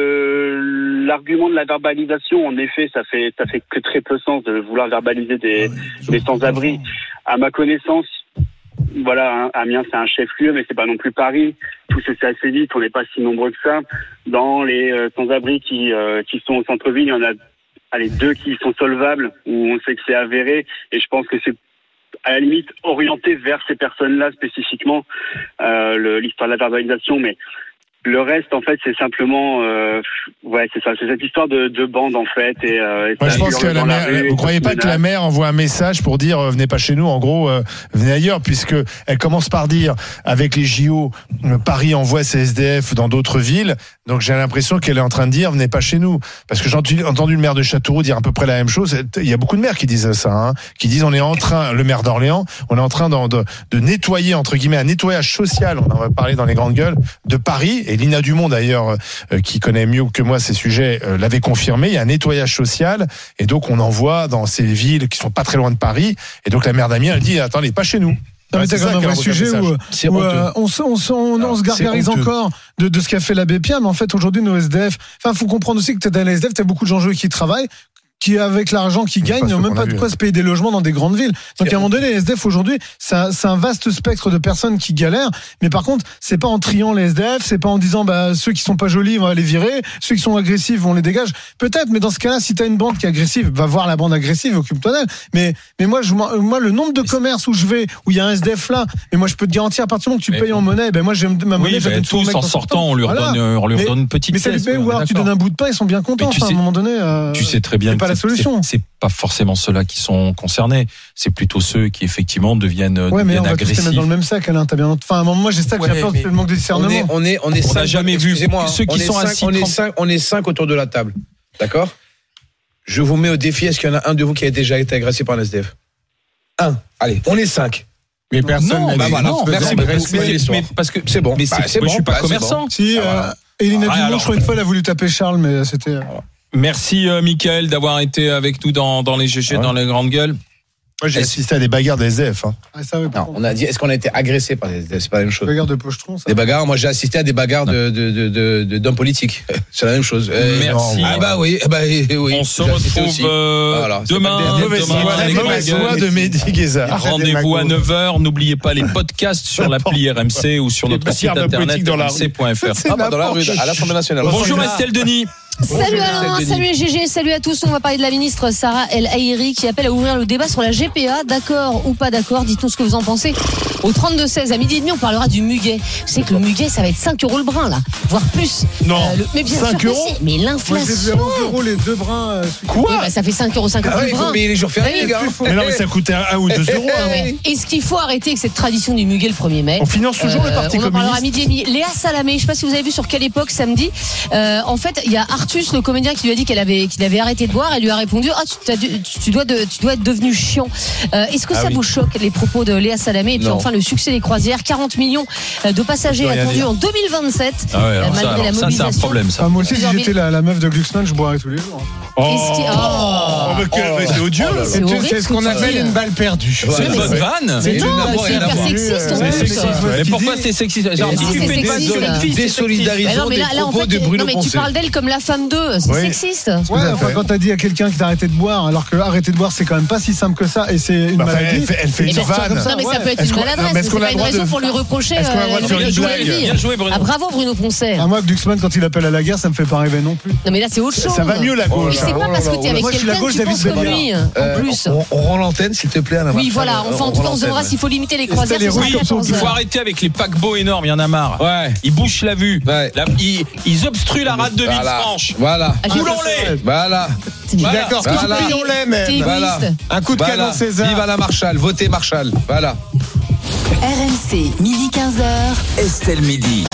le l'argument de la verbalisation, en effet, ça fait ça fait que très peu sens de vouloir verbaliser des, des sans-abri. À ma connaissance, voilà, hein, Amiens c'est un chef-lieu, mais c'est pas non plus Paris. Tout se fait assez vite, on n'est pas si nombreux que ça. Dans les euh, sans-abri qui euh, qui sont au centre-ville, il y en a allez deux qui sont solvables où on sait que c'est avéré, et je pense que c'est à la limite orienté vers ces personnes-là spécifiquement euh, le, l'histoire de la verbalisation, mais le reste, en fait, c'est simplement, euh, ouais, c'est ça, c'est cette histoire de, de bande, en fait. Et, euh, et Moi, ça je pense hurle que la dans mère, rue, vous croyez et pas ça que la menace. mère envoie un message pour dire euh, venez pas chez nous, en gros, euh, venez ailleurs, puisque elle commence par dire avec les J O, euh, Paris envoie ses S D F dans d'autres villes. Donc j'ai l'impression qu'elle est en train de dire venez pas chez nous, parce que j'ai entendu entendu le maire de Châteauroux dire à peu près la même chose. Il y a beaucoup de maires qui disent ça, hein, qui disent on est en train, le maire d'Orléans, on est en train de, de, de nettoyer entre guillemets un nettoyage social. On en va parler dans les grandes gueules de Paris, et Lina Dumont d'ailleurs, euh, qui connaît mieux que moi ces sujets, euh, l'avait confirmé. Il y a un nettoyage social, et donc on envoie dans ces villes qui sont pas très loin de Paris. Et donc la maire d'Amiens, elle dit attendez, pas chez nous. Non, mais Ouais, t'as c'est quand ça même un qui vrai envoie sujet le où, message. C'est où, honteux. euh, on, se- on, se- on, on se c'est gargarise honteux. encore de, de ce qu'a fait l'abbé Pierre, mais en fait aujourd'hui nos S D F, enfin faut comprendre aussi que t'es dans les S D F, t'as beaucoup de gens jeux qui travaillent, qui avec l'argent qu'ils gagnent n'ont même pas de quoi se payer des logements dans des grandes villes. Donc à un moment donné, les S D F aujourd'hui, c'est un, c'est un vaste spectre de personnes qui galèrent. Mais par contre, c'est pas en triant les S D F, c'est pas en disant bah ceux qui sont pas jolis on va les virer, ceux qui sont agressifs on les dégage. Peut-être, mais dans ce cas-là, si t'as une bande qui est agressive, va voir la bande agressive, occupe-toi d'elle. Mais mais moi, je, moi le nombre de commerces où je vais, où il y a un S D F là, mais moi je peux te garantir à partir du moment que tu Mais- payes en monnaie, ben moi j'aime ma monnaie. Oui, je la ben, donne toujours au tous mec en dans son sortant, temps. on lui Voilà. redonne, euh, on lui Mais- redonne une petite Mais ça lui pièce, paye, ouais, ou alors tu d'accord. donnes un bout de pain, ils sont bien contents. Mais tu Enfin, à sais- un moment donné, euh, Tu sais très bien c'est pas que la c'est- solution. C'est, c'est pas forcément ceux-là qui sont concernés. C'est plutôt ceux qui effectivement deviennent, Ouais, mais deviennent on va tous les agressifs. mettre dans le même sac, Alain. T'as bien. Enfin, à un moment, moi, j'ai ça que Ouais, j'ai peur, mais c'est le manque de discernement. On est, on est, on est On cinq, n'a jamais vu. excusez-moi, Ceux qui on est sont cinq, assis on est trente cinq, on est cinq autour de la table. D'accord? Je vous mets au défi, est-ce qu'il y en a un de vous qui a déjà été agressé par un S D F? Un. Allez, on est cinq. Mais personne Non, n'a bah dit voilà. non, Merci faisons beaucoup. agresser. Mais- l'histoire. mais parce que C'est bon. Mais Bah, c'est, c'est moi, je bon. suis pas Bah, c'est commerçant. bon. Si, Ah, euh, voilà. Elina Ah, Dumont, alors- je crois une fois, elle a voulu taper Charles, mais c'était. euh, Merci, euh, Mickaël, d'avoir été avec nous dans, dans les G G, Ah ouais. dans les grandes gueules. Moi j'ai assisté à des bagarres des S D F. Hein. Ah, ça, ouais, par Non, contre. on a dit, est-ce qu'on a été agressé par des S D F? C'est pas la même chose. Bagarre de pochetron, ça. Des bagarres, moi j'ai assisté à des bagarres de, de, de, de, de- d'hommes politiques. C'est la même chose. Euh, Merci. Ah bah oui, ah bah oui. On se J'ai assisté retrouve aussi. euh, Voilà, c'est demain. pas des- Mauvaise demain foi, dans les mauvaise grandes foi gueules. de Mehdi Guézard. Rendez-vous à neuf heures. N'oubliez pas les podcasts sur l'appli R M C ou sur Les notre site bagarres de internet politique dans la r m c point f r. Ah bah dans la rue, à l'Assemblée nationale. Bonjour Estelle Denis. Salut Alain, salut les G G, salut à tous. On va parler de la ministre Sarah El Haïry qui appelle à ouvrir le débat sur la G P A. D'accord ou pas d'accord, dites-nous ce que vous en pensez. Au trente-deux seize, à midi et demi, on parlera du muguet. Je sais que le muguet, ça va être cinq euros le brin, là, voire plus. Non, le- mais bien cinq sûr que euros si. Mais Moi, j'ai vu à l'inflation. onze euros les deux brins. euh, Quoi? Oui, bah, ça fait cinq euros cinquante Ah ouais, le il faut brin. payer les jours fériés, Oui, les gars. Mais non, mais ça coûtait un ou deux euros. Ah ouais. Est-ce qu'il faut arrêter avec cette tradition du muguet le premier mai? On finance toujours le Parti On en parlera à communiste. midi et demi. Léa Salamé, je sais pas si vous avez vu sur quelle époque samedi. Euh, en fait, il y a Artus, le comédien, qui lui a dit qu'elle avait, qu'il avait arrêté de boire. Elle lui a répondu ah tu, t'as dû- tu dois de, tu dois être devenu chiant. Euh, est-ce que Ah ça oui. vous choque les propos de Léa Salamé? Et puis Non. enfin le succès des croisières, quarante millions de passagers Je peux rien attendus dire. en deux mille vingt-sept. Ah ouais, alors euh, ça, malgré alors la ça, c'est un mobilisation. problème, ça. Ah, moi aussi, si Plusieurs j'étais mille- la, la meuf de Glucksmann, je boirais tous les jours. Oh, Est-ce qu'il- oh. Oh, mais quel- mais c'est odieux. Oh là là. C'est horrible C'est ce qu'on que tu appelle dis. une balle perdue. C'est une bonne vanne. C'est Mais non, d'abord, c'est rien à hyper voir. sexiste. en C'est plus. sexiste, ouais. Mais pourquoi c'est sexiste? Genre, Ah, si tu c'est fais une sexiste, fille, là. c'est sexiste. Désolidarisons Mais non, mais là, des là, en propos fait, de Bruno non, mais tu Poncet. parles d'elle comme la femme d'eux. C'est Oui. sexiste. Ouais, à enfin, fait. quand t'as dit à quelqu'un qui t'a arrêté de boire, alors que arrêter de boire, c'est quand même pas si simple que ça, et c'est une Bah, enfin, maladie. elle fait, elle fait Eh une ben, vanne. comme ça, Non, mais ça ouais. peut être Est-ce une qu'on- non, maladresse, mais mais est-ce c'est qu'on a pas le une droit raison de- pour lui reprocher est-ce qu'on a le euh, droit de le faire fait une de jouer la blague vie. Bien joué, Bruno. Ah, bravo Bruno Poncet. Ah, moi, Glucksmann, quand il appelle à la guerre, ça me fait pas rêver non plus. Non mais là c'est autre chose. Ça va mieux la Mais gauche. c'est hein. pas parce que t'es avec Moi, je suis la quelqu'un gauche que tu David penses comme Béliard. lui. Euh, En plus. on, on rend l'antenne, s'il te plaît, Anna Oui Marshall. voilà, enfin en On tout cas rend on se demandera l'antenne. s'il faut limiter les croisières. les ce sera roues comme ça, quatorze Il faut heures. arrêter avec les paquebots énormes, il y en a marre. Ouais. Ils bouchent la vue. Ouais. La- ils, ils obstruent la rade de Voilà. Villefranche. Voilà. Ah, j'ai- Coulons-les. Voilà. C'est Voilà. D'accord, Voilà. coupions-les T'es même. égoïste. Voilà. Un coup de Voilà. canon César. Vive Alain Marshall. Votez Marshall. Voilà. R M C, midi quinze heures. Estelle Midi.